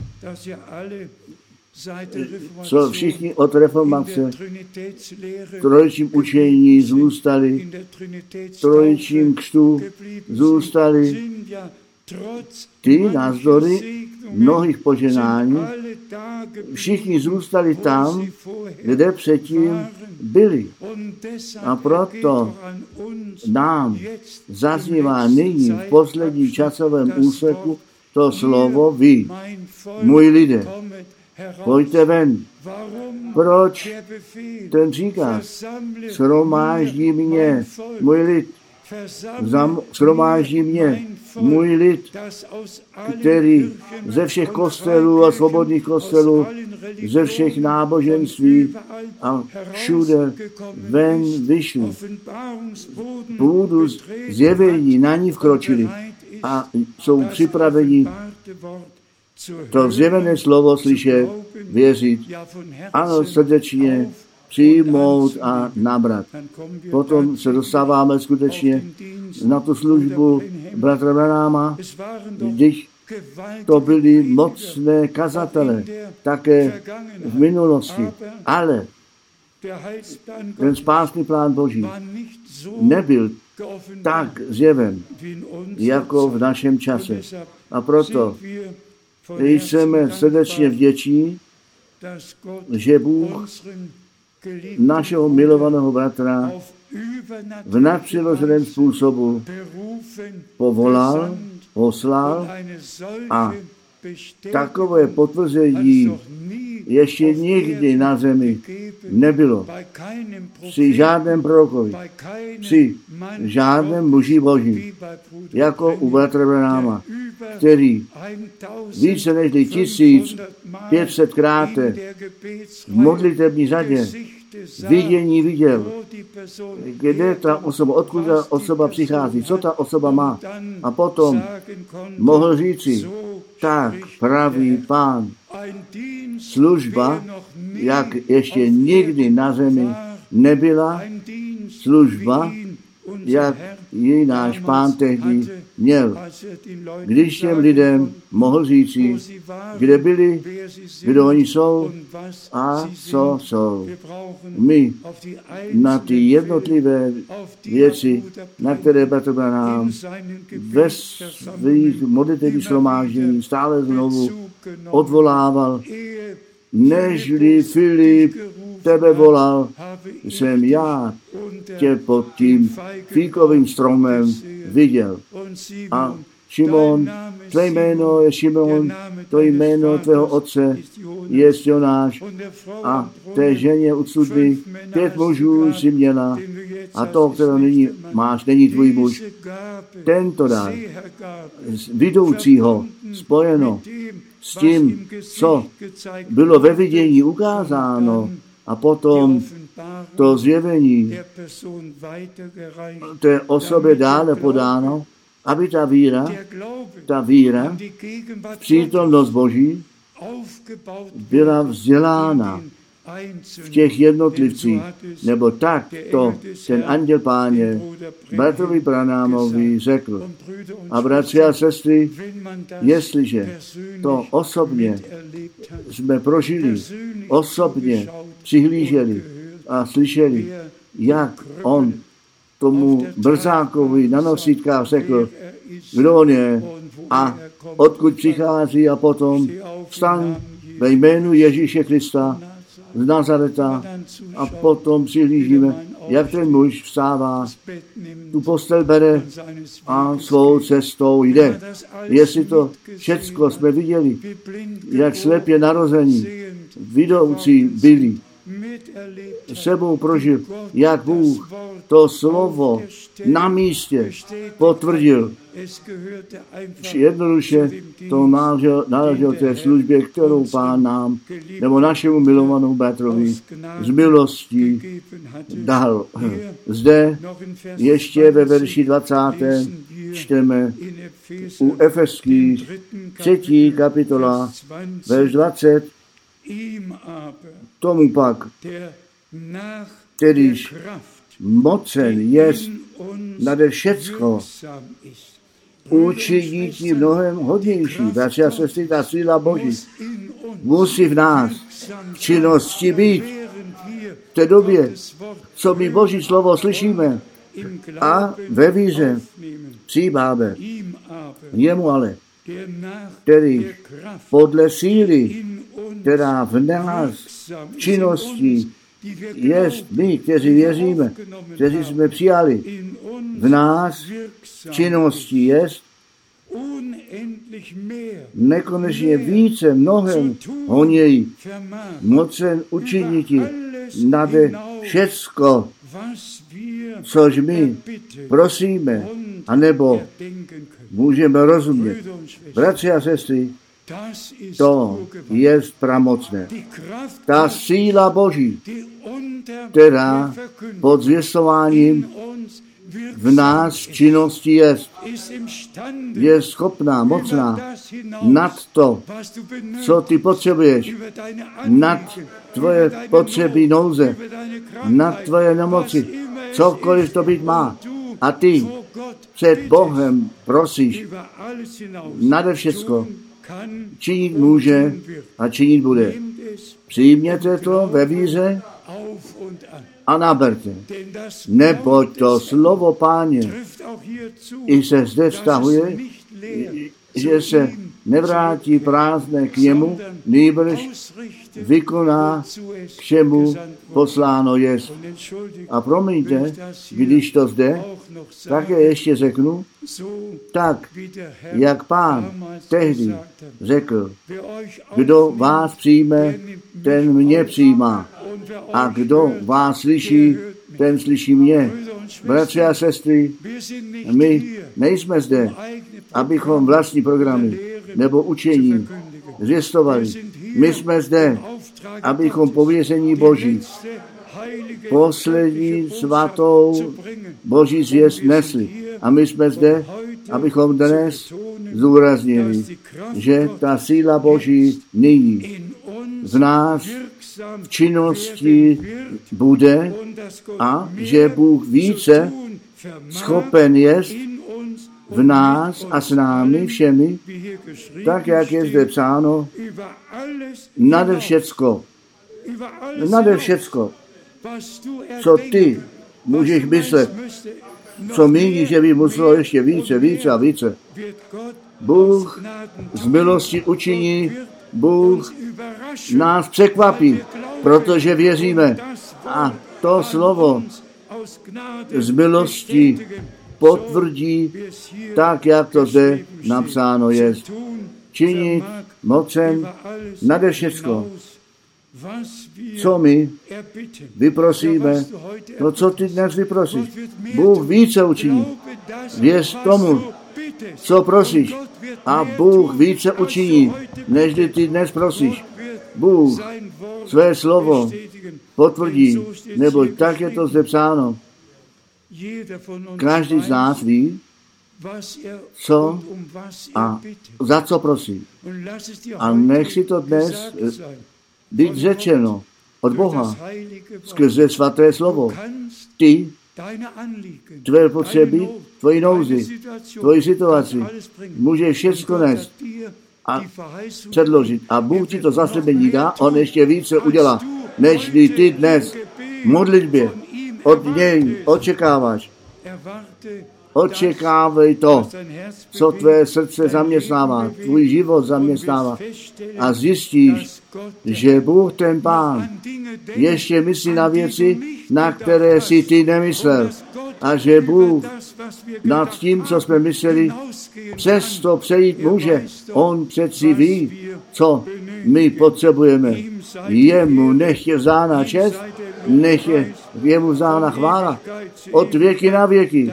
Speaker 1: co všichni od reformace v trojičním učení zůstali, v trojičním křtu zůstali, ty navzdory mnohých poženání, všichni zůstali tam, kde předtím byli. A proto nám zaznívá nyní v posledním časovém úseku to slovo vy, můj lidé, pojďte ven. Proč ten příkaz? Shromáždí mě, můj lid, shromáždí mě, můj lid, který ze všech kostelů a svobodných kostelů, ze všech náboženství a všude ven vyšli. Půdu zjevení na ní vkročili a jsou připraveni to zjevené slovo slyšet, věřit, ano, srdečně přijmout a nabrat. Potom se dostáváme skutečně na tu službu bratra Branáma, když to byli mocné kazatele, také v minulosti, ale ten spásný plán Boží nebyl tak zjeven, jako v našem čase. A proto jsme srdečně vděční, že Bůh našeho milovaného bratra v nadpřirozeném způsobu povolal, poslal a takové potvrzení ještě nikdy na zemi nebylo. Při žádném prorokovi, při žádném muži Boží, jako u bratra Branáma, který více než 1500krát v modlitební řadě vidění viděl, kde ta osoba, odkud ta osoba přichází, co ta osoba má. A potom mohl říci, tak praví Pán, služba, jak ještě nikdy na zemi nebyla, služba, jak ji náš Pán tehdy měl. Když těm lidem mohl říci, kde byli, kdo oni jsou a co jsou. My na ty jednotlivé věci, na které bratr Branham ve svých modlitevních shromáždění stále znovu odvolával, nežli Filip tebe volal, jsem já tě pod tím fíkovým stromem viděl. A Šimon, tvé jméno je Šimon, to jméno tvého otce je Jonáš a té ženě odsudli 5 mužů si měla a to, kterého nyní máš, není tvůj muž. Tento dar vidoucího spojeno s tím, co bylo ve vidění ukázáno a potom to zjevení té osobě dále podáno, aby ta víra, přítomnost Boží byla vzdělána v těch jednotlivcích, nebo tak to ten anděl Páně bratrovi Branhamovi řekl. A bratři a sestry, jestliže to osobně jsme prožili, osobně přihlíželi a slyšeli, jak on tomu brzákovi na nosítkách řekl, kdo on je a odkud přichází, a potom vstaň ve jménu Ježíše Krista z Nazareta, a potom přihlížíme, jak ten muž vstává, tu postel bere a svou cestou jde. Jestli to všecko jsme viděli, jak slepě narození, vidoucí byli, sebou prožil, jak Bůh to slovo na místě potvrdil. Jednoduše to náleželo té službě, kterou Pán nám, nebo našemu milovanému bratrovi z milostí dal. Zde ještě ve verši 20. čteme u Efeských 3. kapitola, verš 20, tomu pak, kterýž mocen jest nade všecko, učinit ti mnohem hodnější. Bratři a sestry, ta síla Boží musí v nás v činnosti být. V té době, co my Boží slovo slyšíme a ve víře přijímáme. Jemu ale, který podle síly, která v nás v činnosti jest my, kteří věříme, kteří jsme přijali, v nás v činnosti jest nekonečně více, mnohem honěji, mocen učiniti nade všecko, což my prosíme, anebo můžeme rozumět. Bratři a sestry, to je pramocné. Ta síla Boží, která pod zvěstováním v nás v činnosti je schopná, mocná nad to, co ty potřebuješ, nad tvoje potřeby nouze, nad tvoje nemoci, cokoliv to být má. A ty před Bohem prosíš nade všecko, činit může a činit bude. Přijměte to ve víře a naberte. Neboť to slovo Páně i se zde vztahuje, že se nevrátí prázdné k němu, nýbrž vykoná, k čemu posláno jest. A promiňte, když to zde také ještě řeknu, tak, jak Pán tehdy řekl, kdo vás přijme, ten mě přijímá. A kdo vás slyší, ten slyší mě. Bratři a sestry, my nejsme zde, abychom vlastní programy nebo učení zvěstovali. My jsme zde, abychom pověření Boží, poslední svatou Boží zvěst nesli. A my jsme zde, abychom dnes zdůraznili, že ta síla Boží nyní v nás v činnosti bude a že Bůh více schopen jest v nás a s námi všemi, tak jak je zde psáno, nade všecko, co ty můžeš myslet, co míní, že by muselo ještě více a více. Bůh z milosti učiní, Bůh nás překvapí, protože věříme. A to slovo z milosti potvrdí tak, jak to zde napsáno je. Činit mocen nade všecko, co my vyprosíme, to, co ty dnes vyprosíš. Bůh více učiní. Věř tomu, co prosíš. A Bůh více učiní, než ty dnes prosíš. Bůh své slovo potvrdí, nebo tak je to zde psáno. Každý z nás ví, co a za co prosí. A nech si to dnes být řečeno od Boha skrze svaté slovo. Ty tvé potřeby, tvoji nouzi, tvoji situaci můžeš všechno nést a předložit. A Bůh ti to zaslíbení dá, on ještě více udělá, než ty dnes v modlitbě od něj očekáváš. Očekávej to, co tvé srdce zaměstnává, tvůj život zaměstnává a zjistíš, že Bůh ten Pán ještě myslí na věci, na které si ty nemyslel a že Bůh nad tím, co jsme mysleli, přesto přejít může. On přeci ví, co my potřebujeme. Jemu nech je vzána čest, nech je jemu vzána chvála od věky na věky.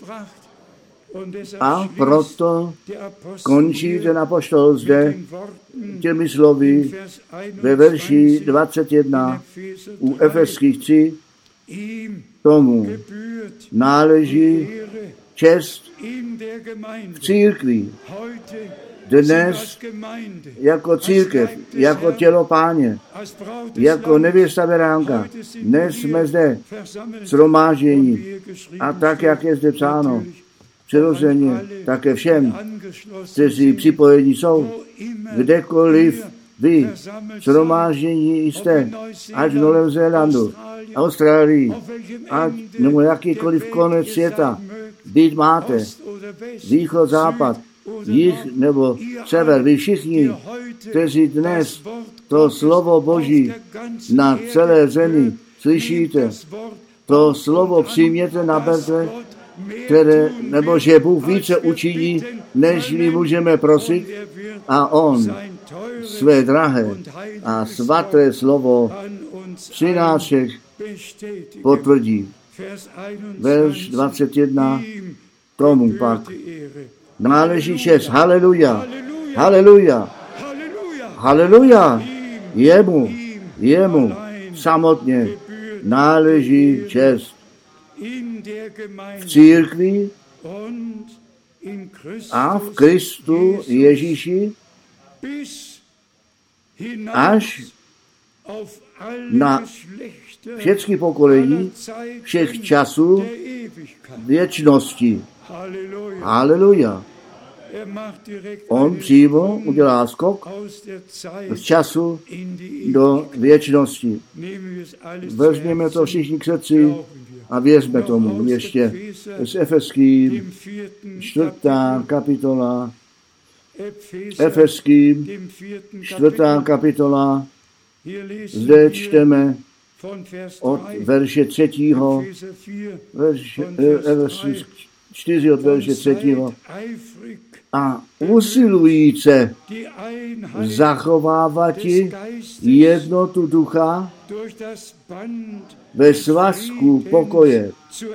Speaker 1: A proto končí ten apoštol zde těmi slovy ve verši 21 u Efeských 3. Tomu náleží čest v církvi. Dnes jako církev, jako tělo Páně, jako nevěsta beránka. Dnes jsme zde shromáždění a tak, jak je zde psáno, přirozeně také všem, kteří připojení jsou, kdekoliv vy shromáždění jste, ať v Novém Zélandu, Austrálii, ať nebo jakýkoliv konec světa, být máte, východ, západ, jih nebo sever, vy všichni, kteří dnes to slovo Boží na celé zemi slyšíte, to slovo přijměte, naberte, které, nebo že Bůh více učiní, než my můžeme prosit a on své drahé a svaté slovo při nás všech potvrdí. Verš 21, tomu pak náleží čest. Haleluja, haleluja, haleluja. Jemu samotně náleží čest v církvi a v Kristu Ježíši až na všechny pokolení všech časů věčnosti. Haleluja. On přímo udělá skok z času do věčnosti. Vezměme to všichni k srdci a věřme tomu. Ještě z Efeským, 4. kapitola, Efeským, 4. kapitola, zde čteme od verše 3. 4 od verše 3. A usilujíce zachovávati jednotu ducha ve svazku pokoje.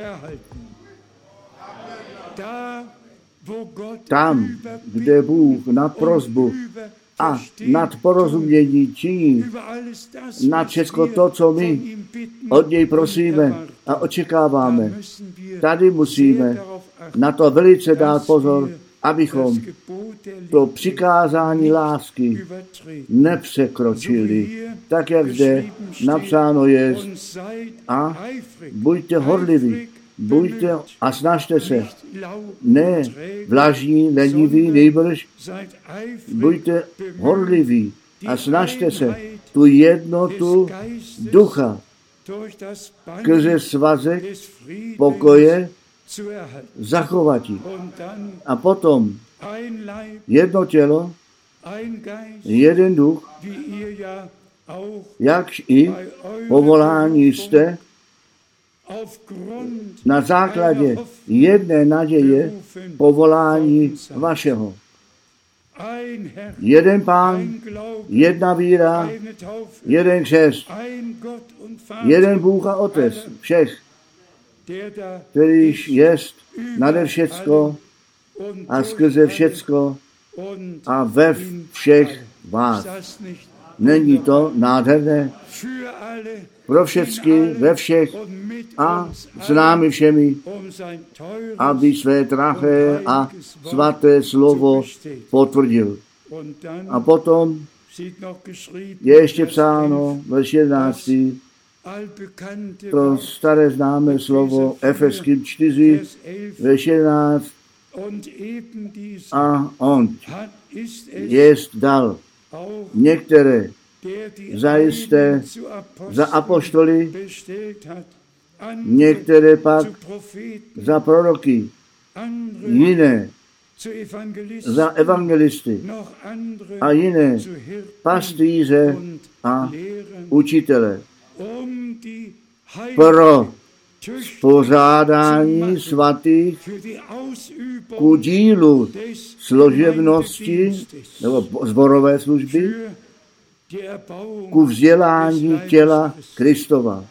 Speaker 1: Tam, kde Bůh nad prosbu a nad porozumění činí na všechno to, co my od něj prosíme a očekáváme. Tady musíme na to velice dát pozor, abychom to přikázání lásky nepřekročili. Tak, jak zde napsáno je, a buďte horliví, buďte a snažte se, ne vlažní, leniví, nejbrž, buďte horliví a snažte se tu jednotu ducha skrze svazek pokoje zachovati. A potom jedno tělo, jeden duch, jakž i povolání jste na základě jedné naděje povolání vašeho. Jeden Pán, jedna víra, jeden křest, jeden Bůh a Otec všech, kterýž jest nade všecko a skrze všecko a ve všech vás. Není to nádherné? Pro všecky, ve všech a s námi všemi, aby své drahé a svaté slovo potvrdil. A potom je ještě psáno, verš 11, to staré známé slovo Efeským 4, verš 11, a on jest dal některé zajisté za apoštoly, některé pak za proroky, jiné za evangelisty a jiné pastýře a učitele pro pořádání svatých ku dílu služebnosti nebo sborové služby, ku vzdělání těla Kristova.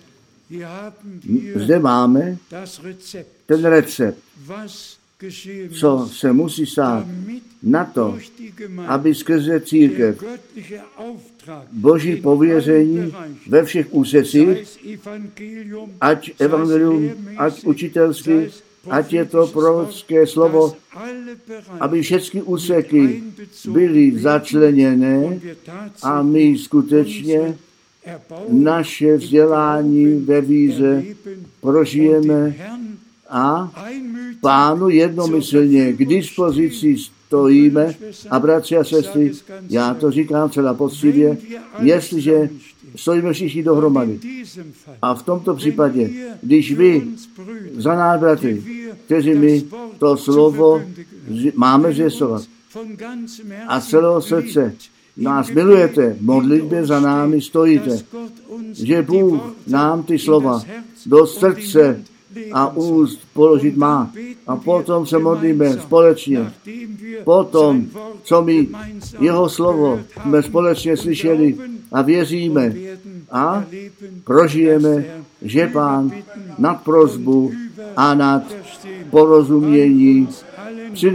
Speaker 1: Zde máme ten recept, co se musí stát na to, aby skrze církev Boží pověření ve všech úsecích, ať evangelium, ať učitelský, ať je to prorocké slovo, aby všechny úseky byly začleněné a my skutečně naše vzdělání ve víře prožijeme a Pánu jednomyslně k dispozici stojíme. A bratři a sestry, já to říkám celá poctivě, jestliže stojíme všichni dohromady. A v tomto případě, když vy za nás, bratři, kteří my to slovo máme zvěstovat a celého srdce nás milujete, v modlitbě za námi stojíte, že Bůh nám ty slova do srdce a úst položit má. A potom se modlíme společně. Potom, co my jeho slovo jsme společně slyšeli a věříme a prožijeme, že Pán nad prosbu a nad porozumění při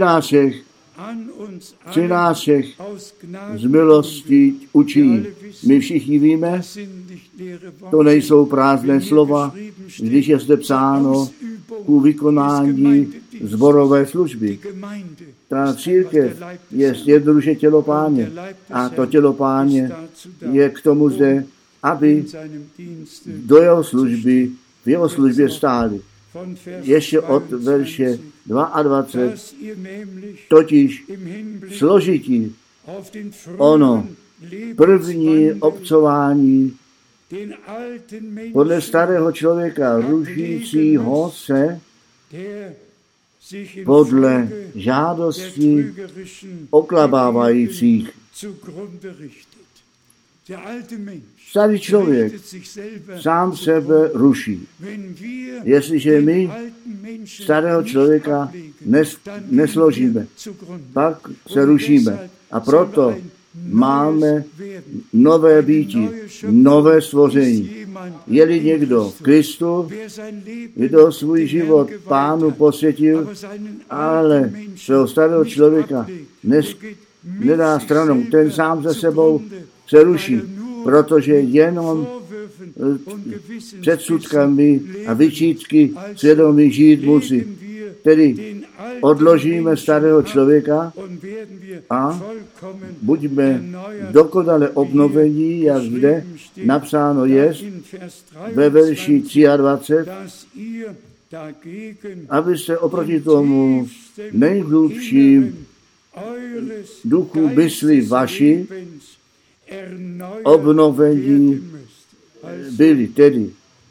Speaker 1: nás všech z milosti učí. My všichni víme, to nejsou prázdné slova, když je zde psáno ku vykonání sborové služby. Ta církev je jednoduše tělo Páně a to tělo Páně je k tomu zde, aby do jeho služby, v jeho službě stáli. Ještě od verše 22, totiž složití ono první obcování podle starého člověka rušícího se podle žádostí oklabávajících. Starý člověk sám sebe ruší. Jestliže my starého člověka nesložíme, pak se rušíme. A proto máme nové býtí, nové stvoření. Je-li někdo v Kristu, kdo svůj život Pánu posvětil, ale svého starého člověka nedá stranou, ten sám ze sebou se ruší, protože jenom předsudkami a vyčítky svědomí žít musí. Tedy odložíme starého člověka a buďme dokonale obnovení, jak zde napsáno je ve verši 23, abyste oproti tomu nejhlubším duchu mysli vaši obnovení byli. Tedy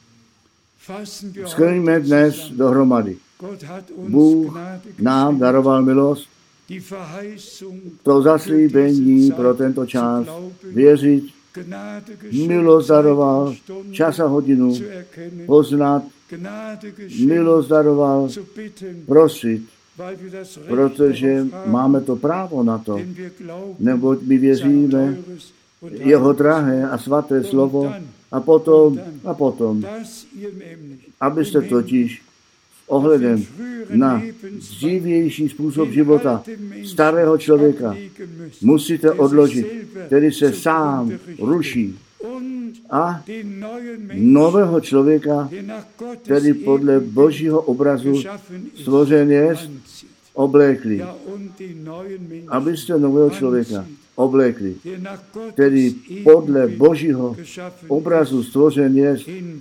Speaker 1: shrňme dnes dohromady. Bůh nám daroval milost, to zaslíbení pro tento čas věřit, milost daroval čas a hodinu poznat, milost daroval prosit, protože máme to právo na to, neboť my věříme jeho drahé a svaté slovo a potom, abyste totiž ohledem na dřívější způsob života starého člověka musíte odložit, který se sám ruší, a nového člověka, který podle Božího obrazu stvořen je, oblékli. Abyste nového člověka oblekli, který podle Božího obrazu stvořen je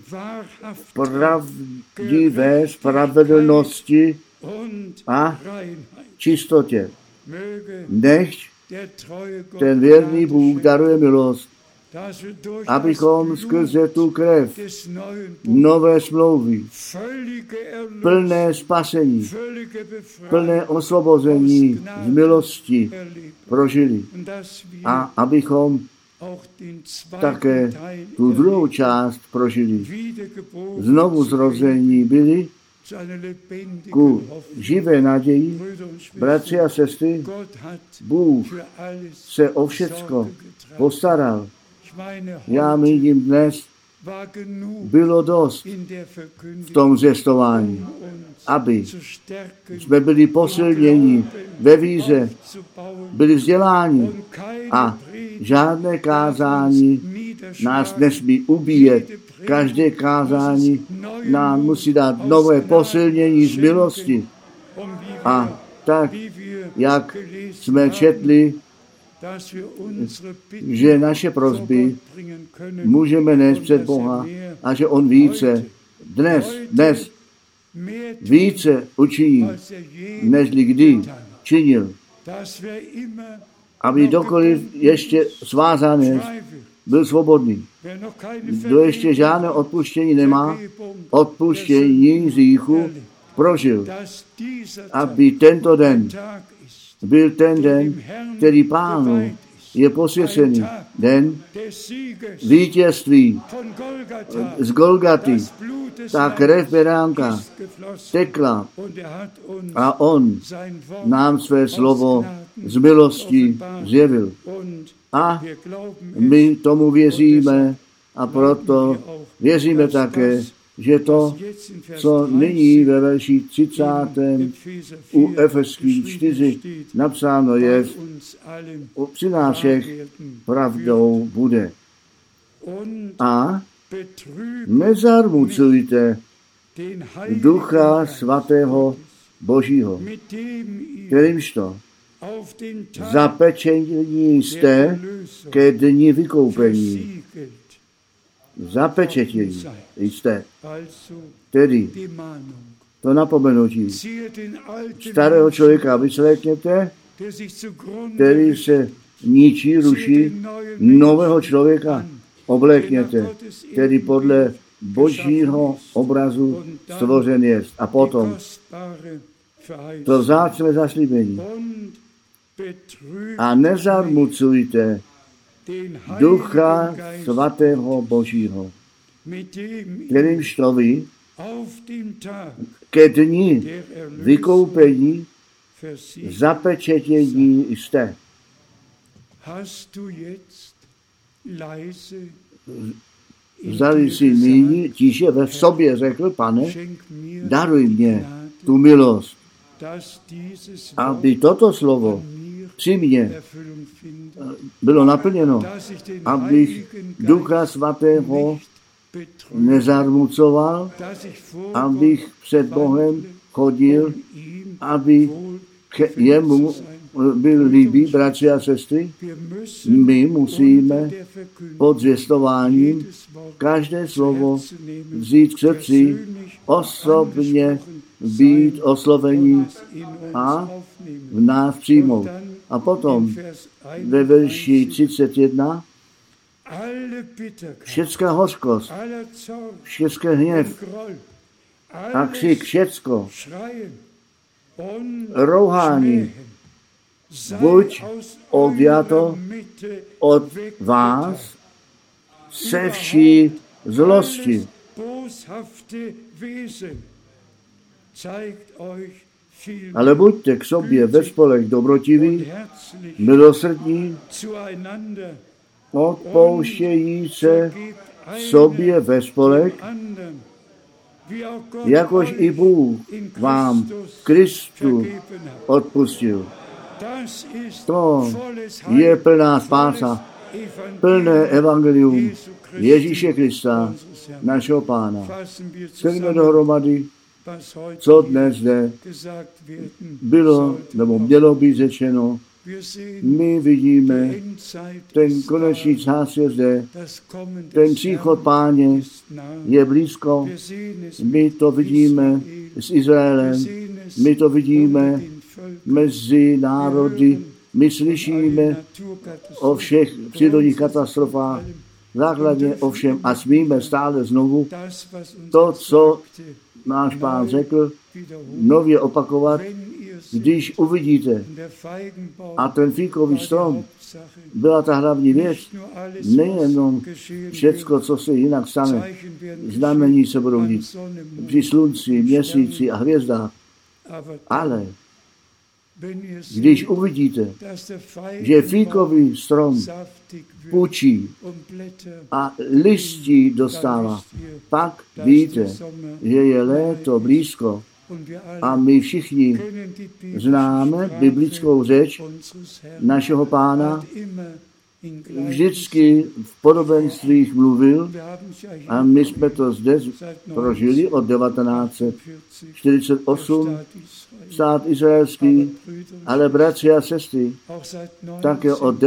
Speaker 1: pravdivé spravedlnosti a čistotě. Nechť ten věrný Bůh daruje milost, abychom skrze tu krev nové smlouvy, plné spasení, plné osvobození z milosti prožili. A abychom také tu druhou část prožili. Znovu zrození byli ku živé naději. Bratři a sestry, Bůh se o všecko postaral. Já vidím dnes, bylo dost v tom zvěstování, aby jsme byli posilněni ve víře, byli vzděláni a žádné kázání nás nesmí ubíjet. Každé kázání nám musí dát nové posilnění z milosti. A tak, jak jsme četli, že naše prosby můžeme nést před Boha a že on více dnes více učiní, nežli kdy činil. Aby dokoliv ještě svázaný byl svobodný. Kdo ještě žádné odpuštění nemá, odpuštění hříchu prožil. Aby tento den byl ten den, který Pánu je posvěcený. Den vítězství z Golgaty. Ta krev beránka tekla a on nám své slovo z milosti zjevil. A my tomu věříme a proto věříme také, že to, co nyní ve verši 30. u Efeským 4 napsáno je, při nás všech pravdou bude. A nezarmucujte Ducha Svatého Božího, kterýmž to zapečení jste ke dni vykoupení. Zapečetění jste. Tedy to napomenutí starého člověka vyslecněte, který se ničí, ruší, nového člověka oblékněte, který podle Božího obrazu stvořen je. A potom to vzácné zaslíbení. A nezarmucujte Ducha Svatého Božího, kterýmž to vy ke dni vykoupení zapečetění jste. Vzali si nyní, tiše ve sobě řekl, Pane, daruj mě tu milost, aby toto slovo při mně bylo naplněno, abych Ducha Svatého nezarmucoval, abych před Bohem chodil, aby jemu byl líbí, bratři a sestry. My musíme pod zvěstováním každé slovo vzít k srdci, osobně být oslovení a v nás přijmout. A potom ve verši 31 všecká hořkost, všecké hněv a křik, všecko, rouhání, buď odjato od vás se vší zlosti. Ale buďte k sobě ve spolek dobrotiví, milosrdní, odpouštějí se sobě ve spolek, jakož i Bůh vám Kristu odpustil. To je plná spása, plné evangelium Ježíše Krista, našeho Pána. Shrňme dohromady, co dnes zde bylo nebo mělo být řečeno My vidíme, ten konečný čas je zde, ten příchod Páně je blízko. My to vidíme s Izraelem, my to vidíme mezi národy, my slyšíme o všech přírodních katastrofách, základně o všem a smíme stále znovu to, co náš Pán řekl, nově opakovat, když uvidíte. A ten fíkový strom byla ta hlavní věc, nejenom všecko, co se jinak stane. Znamení se budou dít při slunci, měsíci a hvězdách. Ale když uvidíte, že fíkový strom pučí a listí dostává, pak víte, že je léto blízko. A my všichni známe biblickou řeč našeho Pána, vždycky v podobenstvích mluvil a my jsme to zde prožili od 1948, stát izraelský, ale bratři a sestry, také od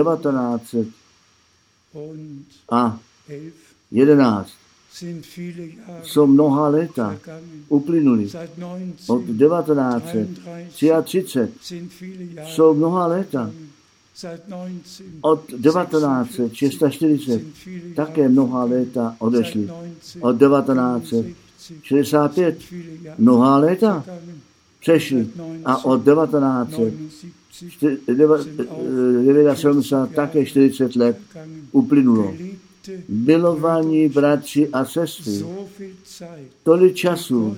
Speaker 1: 1911 jsou mnoha léta uplynuli. Od 1933 jsou mnoha léta. Od 1946 také mnoha léta odešly. Od 1965 mnoha léta přešly. A od 1979 také 40 let uplynulo. Milovaní bratři a sestry, tolik času,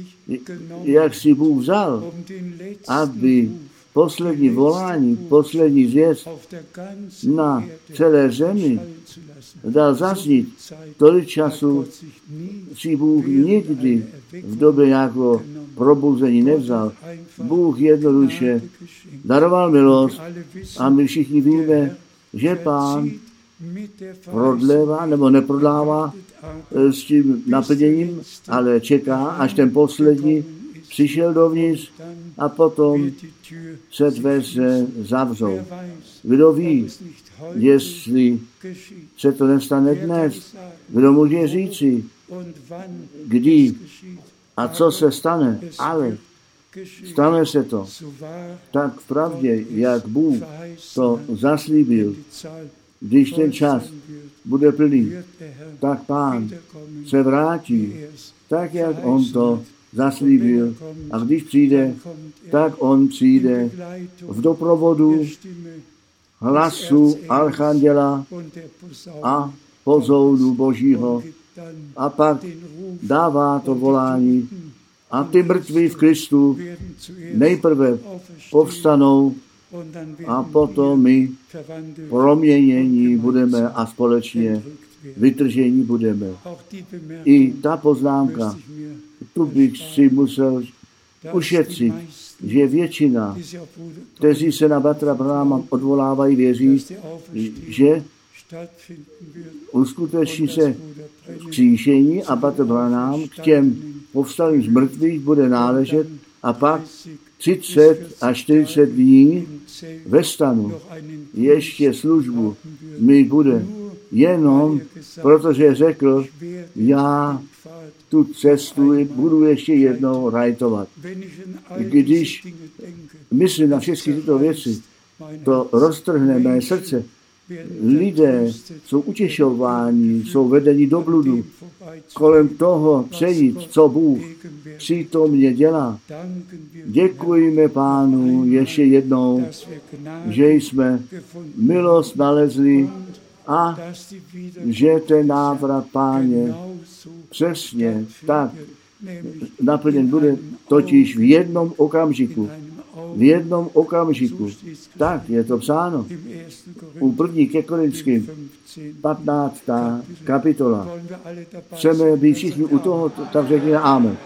Speaker 1: jak si Bůh vzal, aby poslední volání, poslední zvěst na celé zemi dal zaznít, tolik času si Bůh nikdy v době nějakého probuzení nevzal. Bůh jednoduše daroval milost a my všichni víme, že Pán prodlévá nebo neprodlává s tím naplněním, ale čeká, až ten poslední přišel dovnitř a potom se dveře zavřou. Kdo ví, jestli se to nestane dnes, kdo může říci, kdy a co se stane, ale stane se to. Tak v pravdě, jak Bůh to zaslíbil, když ten čas bude plný, tak Pán se vrátí, tak jak on to zaslíbil. A když přijde, tak on přijde v doprovodu hlasu archanděla a pozoudu Božího. A pak dává to volání a ty mrtví v Kristu nejprve povstanou a potom my proměnění budeme a společně vytržení budeme. I ta poznámka, tu bych si musel ušetřit, že většina, kteří se na bratra Branhama odvolávají, věří, že uskuteční se vzkříšení a bratr Branham k těm povstalým z mrtvých bude náležet a pak 30 až 40 dní ve stanu ještě službu mi bude jenom, protože řekl, já tu cestu budu ještě jednou rajtovat. Když myslím na všechny tyto věci, to roztrhne mé srdce. Lidé jsou utěšováni, jsou vedeni do bludu. Kolem toho přejít, co Bůh přítomně dělá. Děkujeme Pánu ještě jednou, že jsme milost nalezli a že ten návrat Páně přesně tak naplněn bude, totiž v jednom okamžiku. V jednom okamžiku. Tak je to psáno. U 1. ke Korinským 15. kapitola. Chceme být všichni u toho, tak řekněme amen.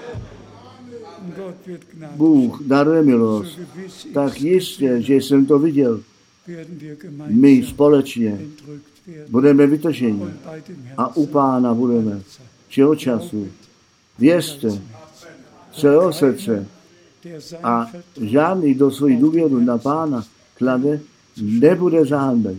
Speaker 1: Bůh daruje milost. Tak jistě, že jsem to viděl. My společně budeme vytrženi a u Pána budeme všeho času. Věřte celého srdce a žádný, kdo svoji důvěru na Pána klade, nebude záhanben.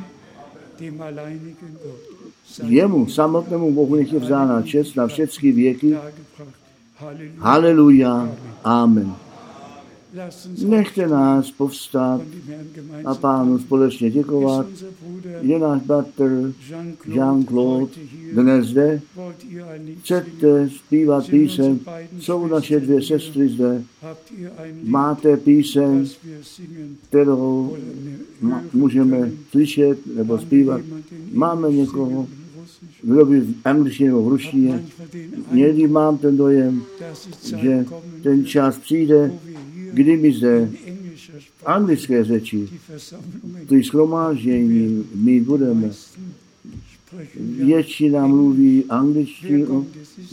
Speaker 1: Jemu samotnému Bohu nech je vzána čest na všechny věky. Haleluja. Amen. Nechte nás povstat a Pánu společně děkovat. Je náš bratr Jean-Claude dnes zde. Chcete zpívat píseň? Jsou naše dvě sestry zde. Máte píseň, kterou můžeme slyšet nebo zpívat? Máme někoho, kdo by v angličtině nebo v ruštině? Někdy mám ten dojem, že ten čas přijde, kdy my zde v anglické řeči, ty shromáždění, my budeme. Většina mluví angličtinu.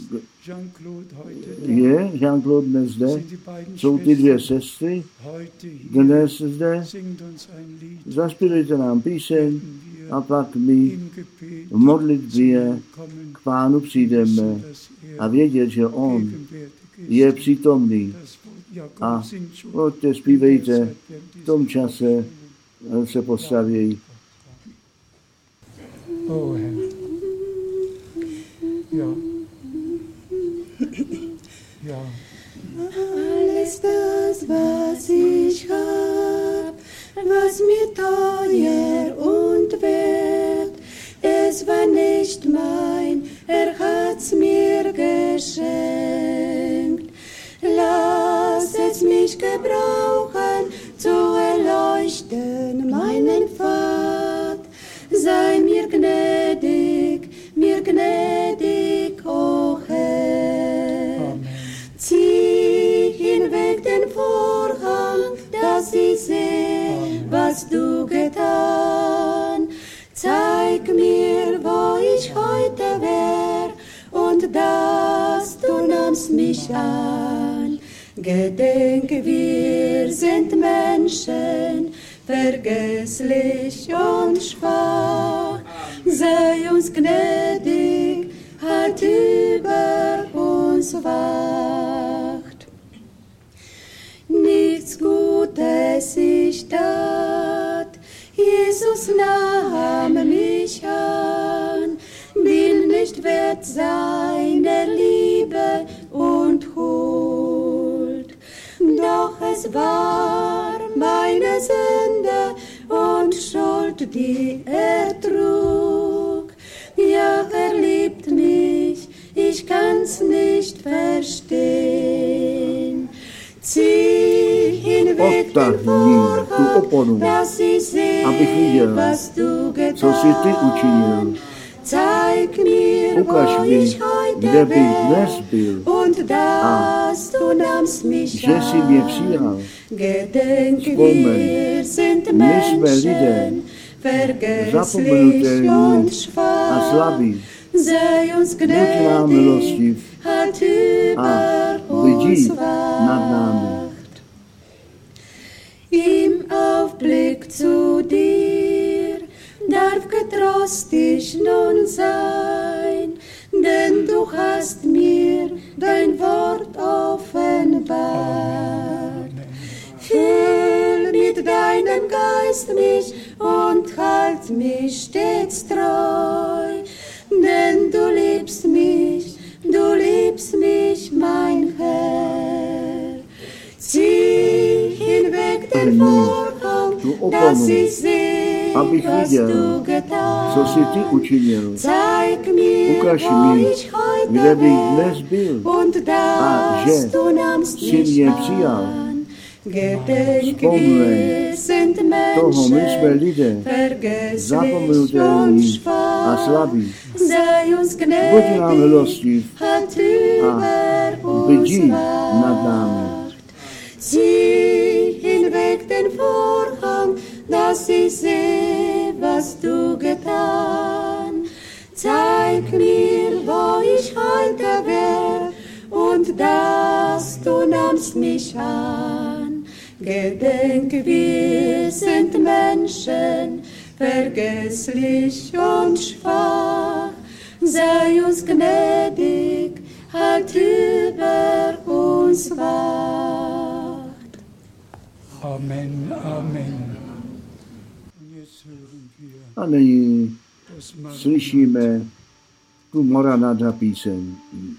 Speaker 1: Je Jean-Claude dnes zde? Jsou ty dvě sestry dnes zde? Zaspěvejte nám píseň a pak my v modlitbě k Pánu přijdeme a vědět, že On je přítomný. A pojďte, zpívejte, v tom čase se postaví.
Speaker 2: Oh Herr. Ja. Ja.
Speaker 3: Alles das, was ich hab, was mir teuer und wert, es war nicht mein, hat's mir geschenkt. Lass es mich gebrauchen, zu erleuchten meinen Pfad. Sei mir gnädig, o Herr.
Speaker 2: Amen.
Speaker 3: Zieh hinweg den Vorhang, dass ich sehe, was du getan. Zeig mir, wo ich heute wär, und dass du nahmst mich an. Gedenk, wir sind Menschen, vergesslich und schwach. Sei uns gnädig, halt über uns wacht. Nichts Gutes ich tat, Jesus nahm mich an, bin nicht wert seiner Liebe und Huld. Doch es war meine Sünde und Schuld, die er trug. Ja, er liebt mich, ich kann's nicht verstehen. Zieh hinweg den Vorhang, dass ich sehe, was du getan. Zeig mir, wo ich heute bin, und dass du nahmst mich an. Gedenk, wir sind Menschen, vergesslich und schwach. Sei uns gnädig, halt über uns wacht. Im Aufblick zu dir darf getrost ich nun sein, denn du hast mir dein Wort offenbart. Füll mit deinem Geist mich und halt mich stets treu, denn du liebst mich, mein Herr. Zieh hinweg den Vorhang, dass ich sehe, was du getan. Zeig mir, wo ich heute bin, und dass du nahmst mich an. Gedenk, wir sind Menschen, vergesslich und schwach. Sei uns gnädig, halt über uns wacht. Zieh hinweg den Vorhang, dass ich sehe, was du getan. Zeig mir, wo ich heute wär, und dass du nahmst mich an. Gedenk, wir sind Menschen, vergesslich und schwach. Sei uns gnädig, halt über uns wacht.
Speaker 2: Amen, Amen.
Speaker 1: A nyní slyšíme tu Maranatha píseň.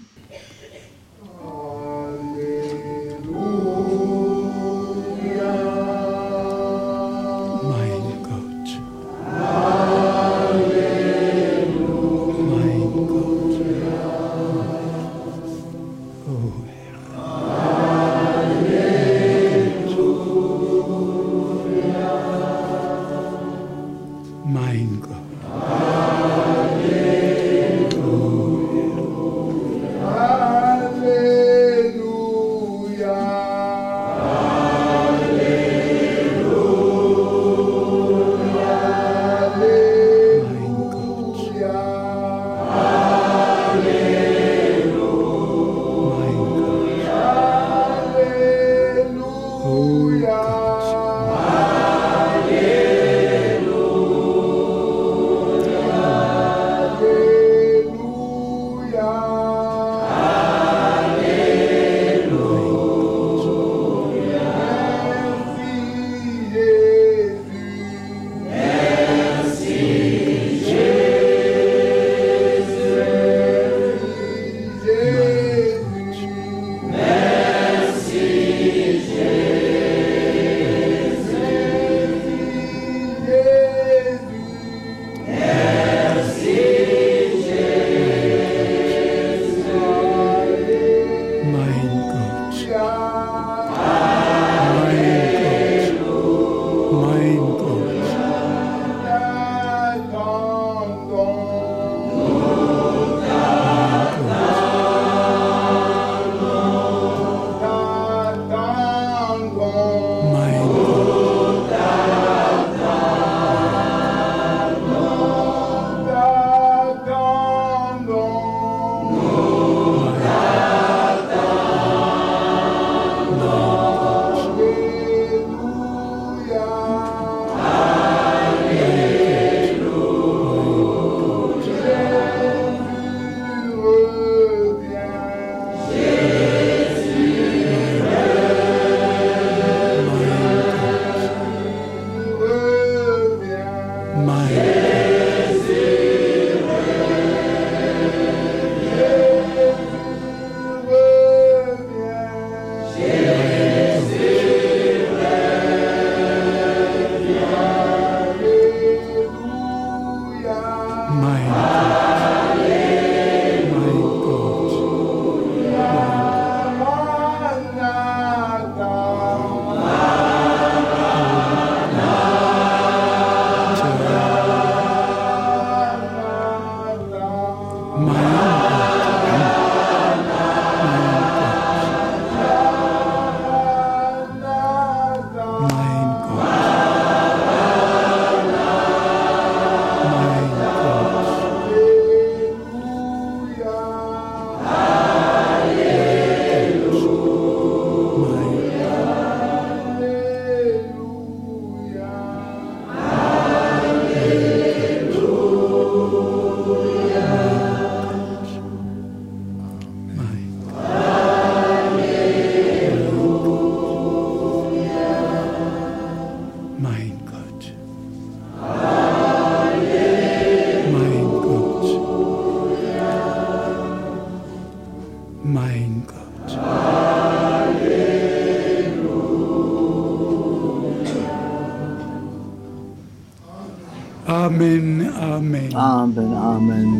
Speaker 3: Amen, Amen.
Speaker 1: Amen, Amen.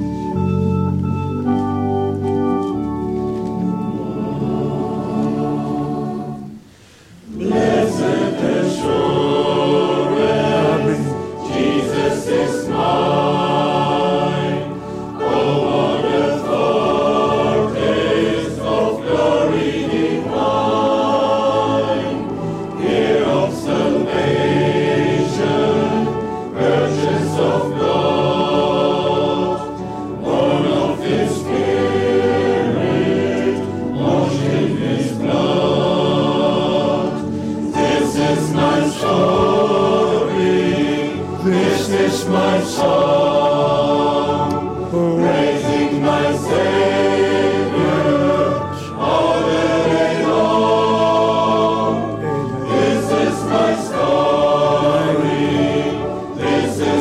Speaker 2: Blessed assurance, Jesus is mine. Oh, what a foretaste of glory divine. Here of salvation, purchase of God, born of His Spirit, washed in His blood. This is my story, this is my song, praising my Savior all the day long. This is my story, this is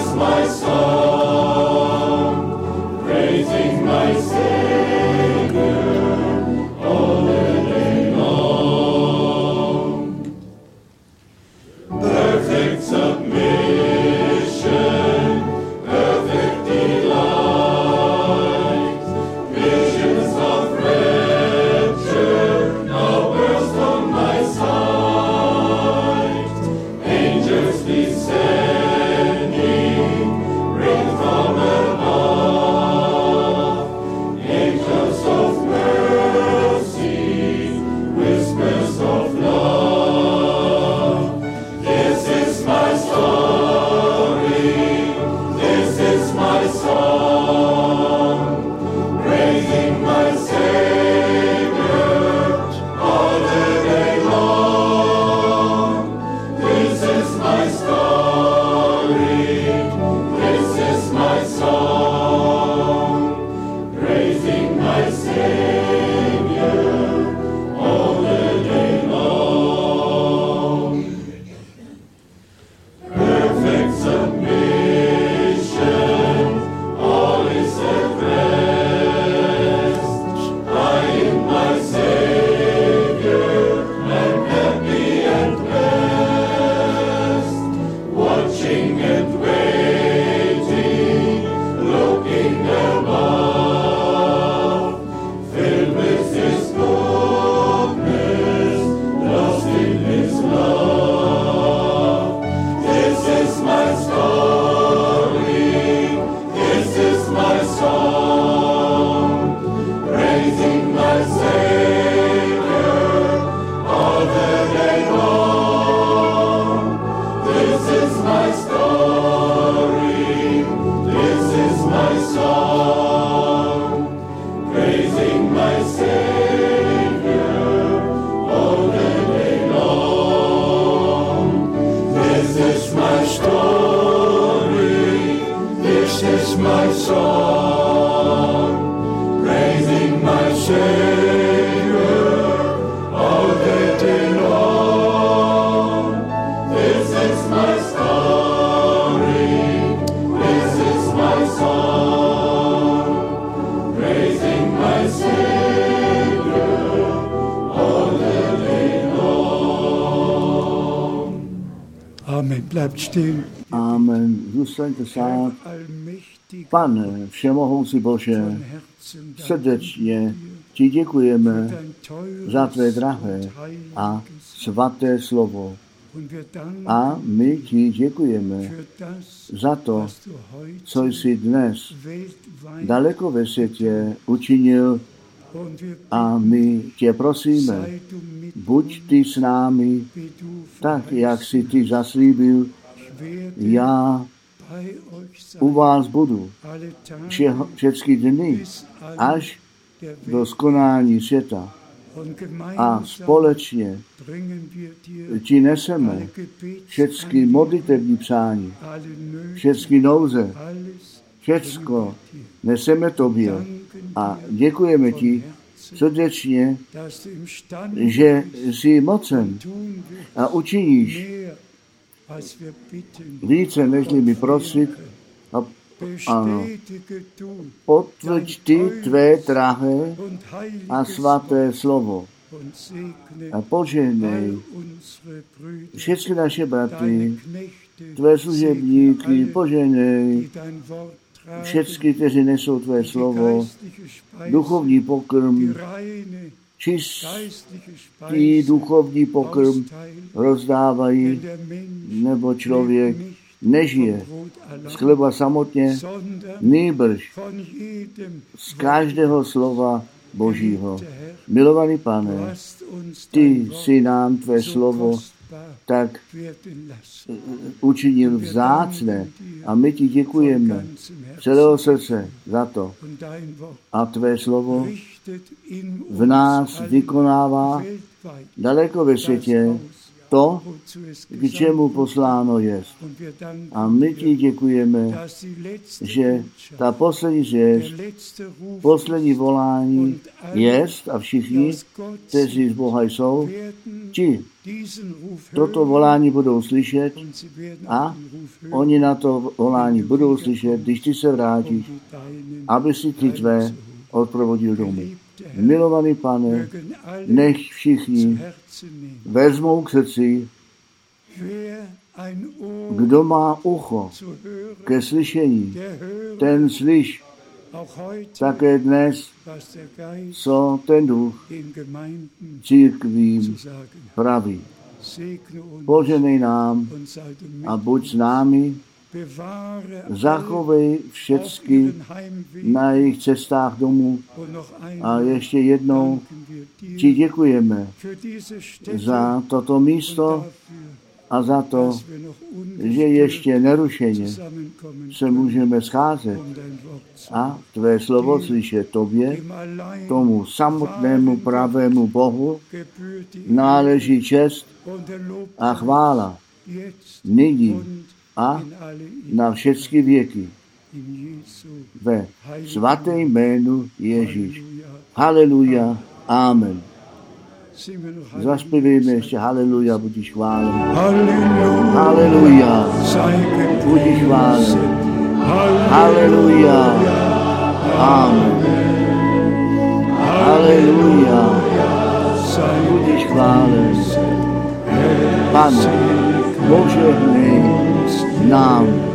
Speaker 3: Bleibt stehen.
Speaker 1: Amen. Zůstaňte stát.
Speaker 3: Allmächtig
Speaker 1: Pane, všemohoucí Bože,
Speaker 3: von Herzen danken
Speaker 1: srdečně ti děkujeme
Speaker 3: dein teures
Speaker 1: za tvé drahé
Speaker 3: und
Speaker 1: a
Speaker 3: heiliges.
Speaker 1: svaté slovo.
Speaker 3: Und wir danken
Speaker 1: A my ti děkujeme
Speaker 3: für das,
Speaker 1: za to,
Speaker 3: was du heute
Speaker 1: co jsi dnes
Speaker 3: weltweit
Speaker 1: daleko ve světě učinil,
Speaker 3: und wir
Speaker 1: a my tě prosíme,
Speaker 3: sei du mit
Speaker 1: buď ty s námi,
Speaker 3: wie du
Speaker 1: tak jak si ty zaslíbil,
Speaker 3: Ich werde
Speaker 1: já
Speaker 3: bei euch sein
Speaker 1: u vás budu
Speaker 3: alle Tage
Speaker 1: všechny dny
Speaker 3: bis alle
Speaker 1: až
Speaker 3: der
Speaker 1: do
Speaker 3: Welt.
Speaker 1: skonání světa.
Speaker 3: Und
Speaker 1: A
Speaker 3: gemeinsam
Speaker 1: společně
Speaker 3: bringen wir dir
Speaker 1: ti neseme
Speaker 3: alle Gebets,
Speaker 1: všechny modlitevní přání,
Speaker 3: alle Nöte,
Speaker 1: všechny nouze,
Speaker 3: alles
Speaker 1: všecko neseme tobě a děkujeme ti srdečně,
Speaker 3: dass du imstande
Speaker 1: že jsi mocen
Speaker 3: tun wirst,
Speaker 1: a učiníš
Speaker 3: mehr als wir bitten.
Speaker 1: více, než mi prosit, a ano,
Speaker 3: Bestätige du
Speaker 1: potvrď ty tvé drahé
Speaker 3: und
Speaker 1: a
Speaker 3: heiliges
Speaker 1: svaté slovo
Speaker 3: und segne
Speaker 1: a požehnej
Speaker 3: all unsere Brüder,
Speaker 1: všechny naše
Speaker 3: deine
Speaker 1: bratry,
Speaker 3: Knechte,
Speaker 1: tvé
Speaker 3: segne
Speaker 1: služebníky,
Speaker 3: alle,
Speaker 1: požehnej
Speaker 3: die dein Wort tragen,
Speaker 1: všechny, kteří nesou tvé
Speaker 3: die
Speaker 1: slovo,
Speaker 3: geistliche Speise,
Speaker 1: duchovní
Speaker 3: die
Speaker 1: pokrm,
Speaker 3: reine
Speaker 1: čistý
Speaker 3: geistliche Speise
Speaker 1: duchovní pokrm
Speaker 3: austeilen,
Speaker 1: rozdávají,
Speaker 3: denn der Mensch
Speaker 1: nebo člověk
Speaker 3: lebt nicht
Speaker 1: nežije
Speaker 3: vom Brot
Speaker 1: z
Speaker 3: allein,
Speaker 1: chleba samotně,
Speaker 3: sondern
Speaker 1: nýbrž
Speaker 3: von jedem
Speaker 1: z každého slova Božího.
Speaker 3: Geliebter Herr,
Speaker 1: Milovaný
Speaker 3: du
Speaker 1: Pane,
Speaker 3: hast uns
Speaker 1: ty
Speaker 3: dein Wort
Speaker 1: si nám tvé
Speaker 3: so
Speaker 1: slovo
Speaker 3: kostbar
Speaker 1: tak
Speaker 3: werden lassen.
Speaker 1: učinil vzácné a my ti
Speaker 3: Von
Speaker 1: děkujeme
Speaker 3: ganzem Herzen.
Speaker 1: celého srdce za to.
Speaker 3: Und dein Wort
Speaker 1: A tvé slovo
Speaker 3: richtet in
Speaker 1: v nás
Speaker 3: uns
Speaker 1: vykonává
Speaker 3: weltweit
Speaker 1: daleko ve
Speaker 3: das
Speaker 1: světě
Speaker 3: aus,
Speaker 1: to,
Speaker 3: wozu es
Speaker 1: k
Speaker 3: gesandt
Speaker 1: čemu
Speaker 3: wurde.
Speaker 1: posláno jest.
Speaker 3: Und wir danken
Speaker 1: A my ti
Speaker 3: dir,
Speaker 1: děkujeme,
Speaker 3: dass die letzte
Speaker 1: že
Speaker 3: Botschaft,
Speaker 1: ta poslední
Speaker 3: der
Speaker 1: zvěst,
Speaker 3: letzte Ruf
Speaker 1: poslední volání jest a všichni,
Speaker 3: aus Gott
Speaker 1: kteří z Boha jsou,
Speaker 3: werden
Speaker 1: ti
Speaker 3: diesen Ruf
Speaker 1: toto
Speaker 3: hören
Speaker 1: volání budou slyšet
Speaker 3: und sie werden
Speaker 1: a
Speaker 3: auch den Ruf hören,
Speaker 1: oni na to volání budou slyšet, když ty se vrátíš,
Speaker 3: die deinen
Speaker 1: aby si ty tvé odprovodil domů.
Speaker 3: geliebte Herr
Speaker 1: Milovaný Pane,
Speaker 3: mögen alle
Speaker 1: nech
Speaker 3: zu
Speaker 1: všichni
Speaker 3: Herzen nehmen.
Speaker 1: vezmou k srdci,
Speaker 3: Wer ein Ohr
Speaker 1: kdo má ucho
Speaker 3: zu hören,
Speaker 1: ke slyšení,
Speaker 3: der höre
Speaker 1: ten slyš
Speaker 3: auch heute,
Speaker 1: také dnes,
Speaker 3: was der Geist
Speaker 1: co ten duch
Speaker 3: den Gemeinden zu
Speaker 1: církvím
Speaker 3: sagen hat.
Speaker 1: praví.
Speaker 3: Segne uns
Speaker 1: Poženej nám
Speaker 3: und sei du mit
Speaker 1: a buď s námi,
Speaker 3: bewahre
Speaker 1: zachovej
Speaker 3: auf
Speaker 1: všecky
Speaker 3: ihren Heimweg
Speaker 1: na jejich cestách domů
Speaker 3: und noch
Speaker 1: a
Speaker 3: einmal
Speaker 1: ještě jednou
Speaker 3: danken wir
Speaker 1: ti
Speaker 3: dir
Speaker 1: děkujeme
Speaker 3: für diese Stätte
Speaker 1: za toto
Speaker 3: und
Speaker 1: místo
Speaker 3: dafür,
Speaker 1: a za to,
Speaker 3: dass wir noch
Speaker 1: že ještě nerušeně
Speaker 3: zusammenkommen
Speaker 1: se můžeme scházet
Speaker 3: um dein Wort zu
Speaker 1: a tvé slovo slyšet tobě,
Speaker 3: dem allein
Speaker 1: tomu samotnému pravému Bohu,
Speaker 3: gebührt die
Speaker 1: náleží čest
Speaker 3: und der Lob
Speaker 1: a chvála
Speaker 3: jetzt
Speaker 1: nyní
Speaker 3: und
Speaker 1: a
Speaker 3: in alle
Speaker 1: na všechny věky
Speaker 3: in Jesu
Speaker 1: ve svatém jménu Ježíš.
Speaker 3: Halleluja.
Speaker 1: Haleluja. Amen.
Speaker 3: Singen wir noch
Speaker 1: Zaspěvejme ještě haleluja, buď chválen.
Speaker 3: Halleluja.
Speaker 1: Haleluja,
Speaker 3: Sei
Speaker 1: buď
Speaker 3: gepriesen.
Speaker 1: chválen.
Speaker 3: Halleluja.
Speaker 1: Haleluja. Amen. Haleluja,
Speaker 3: Sei
Speaker 1: buď chválen. Pane, požehnej nám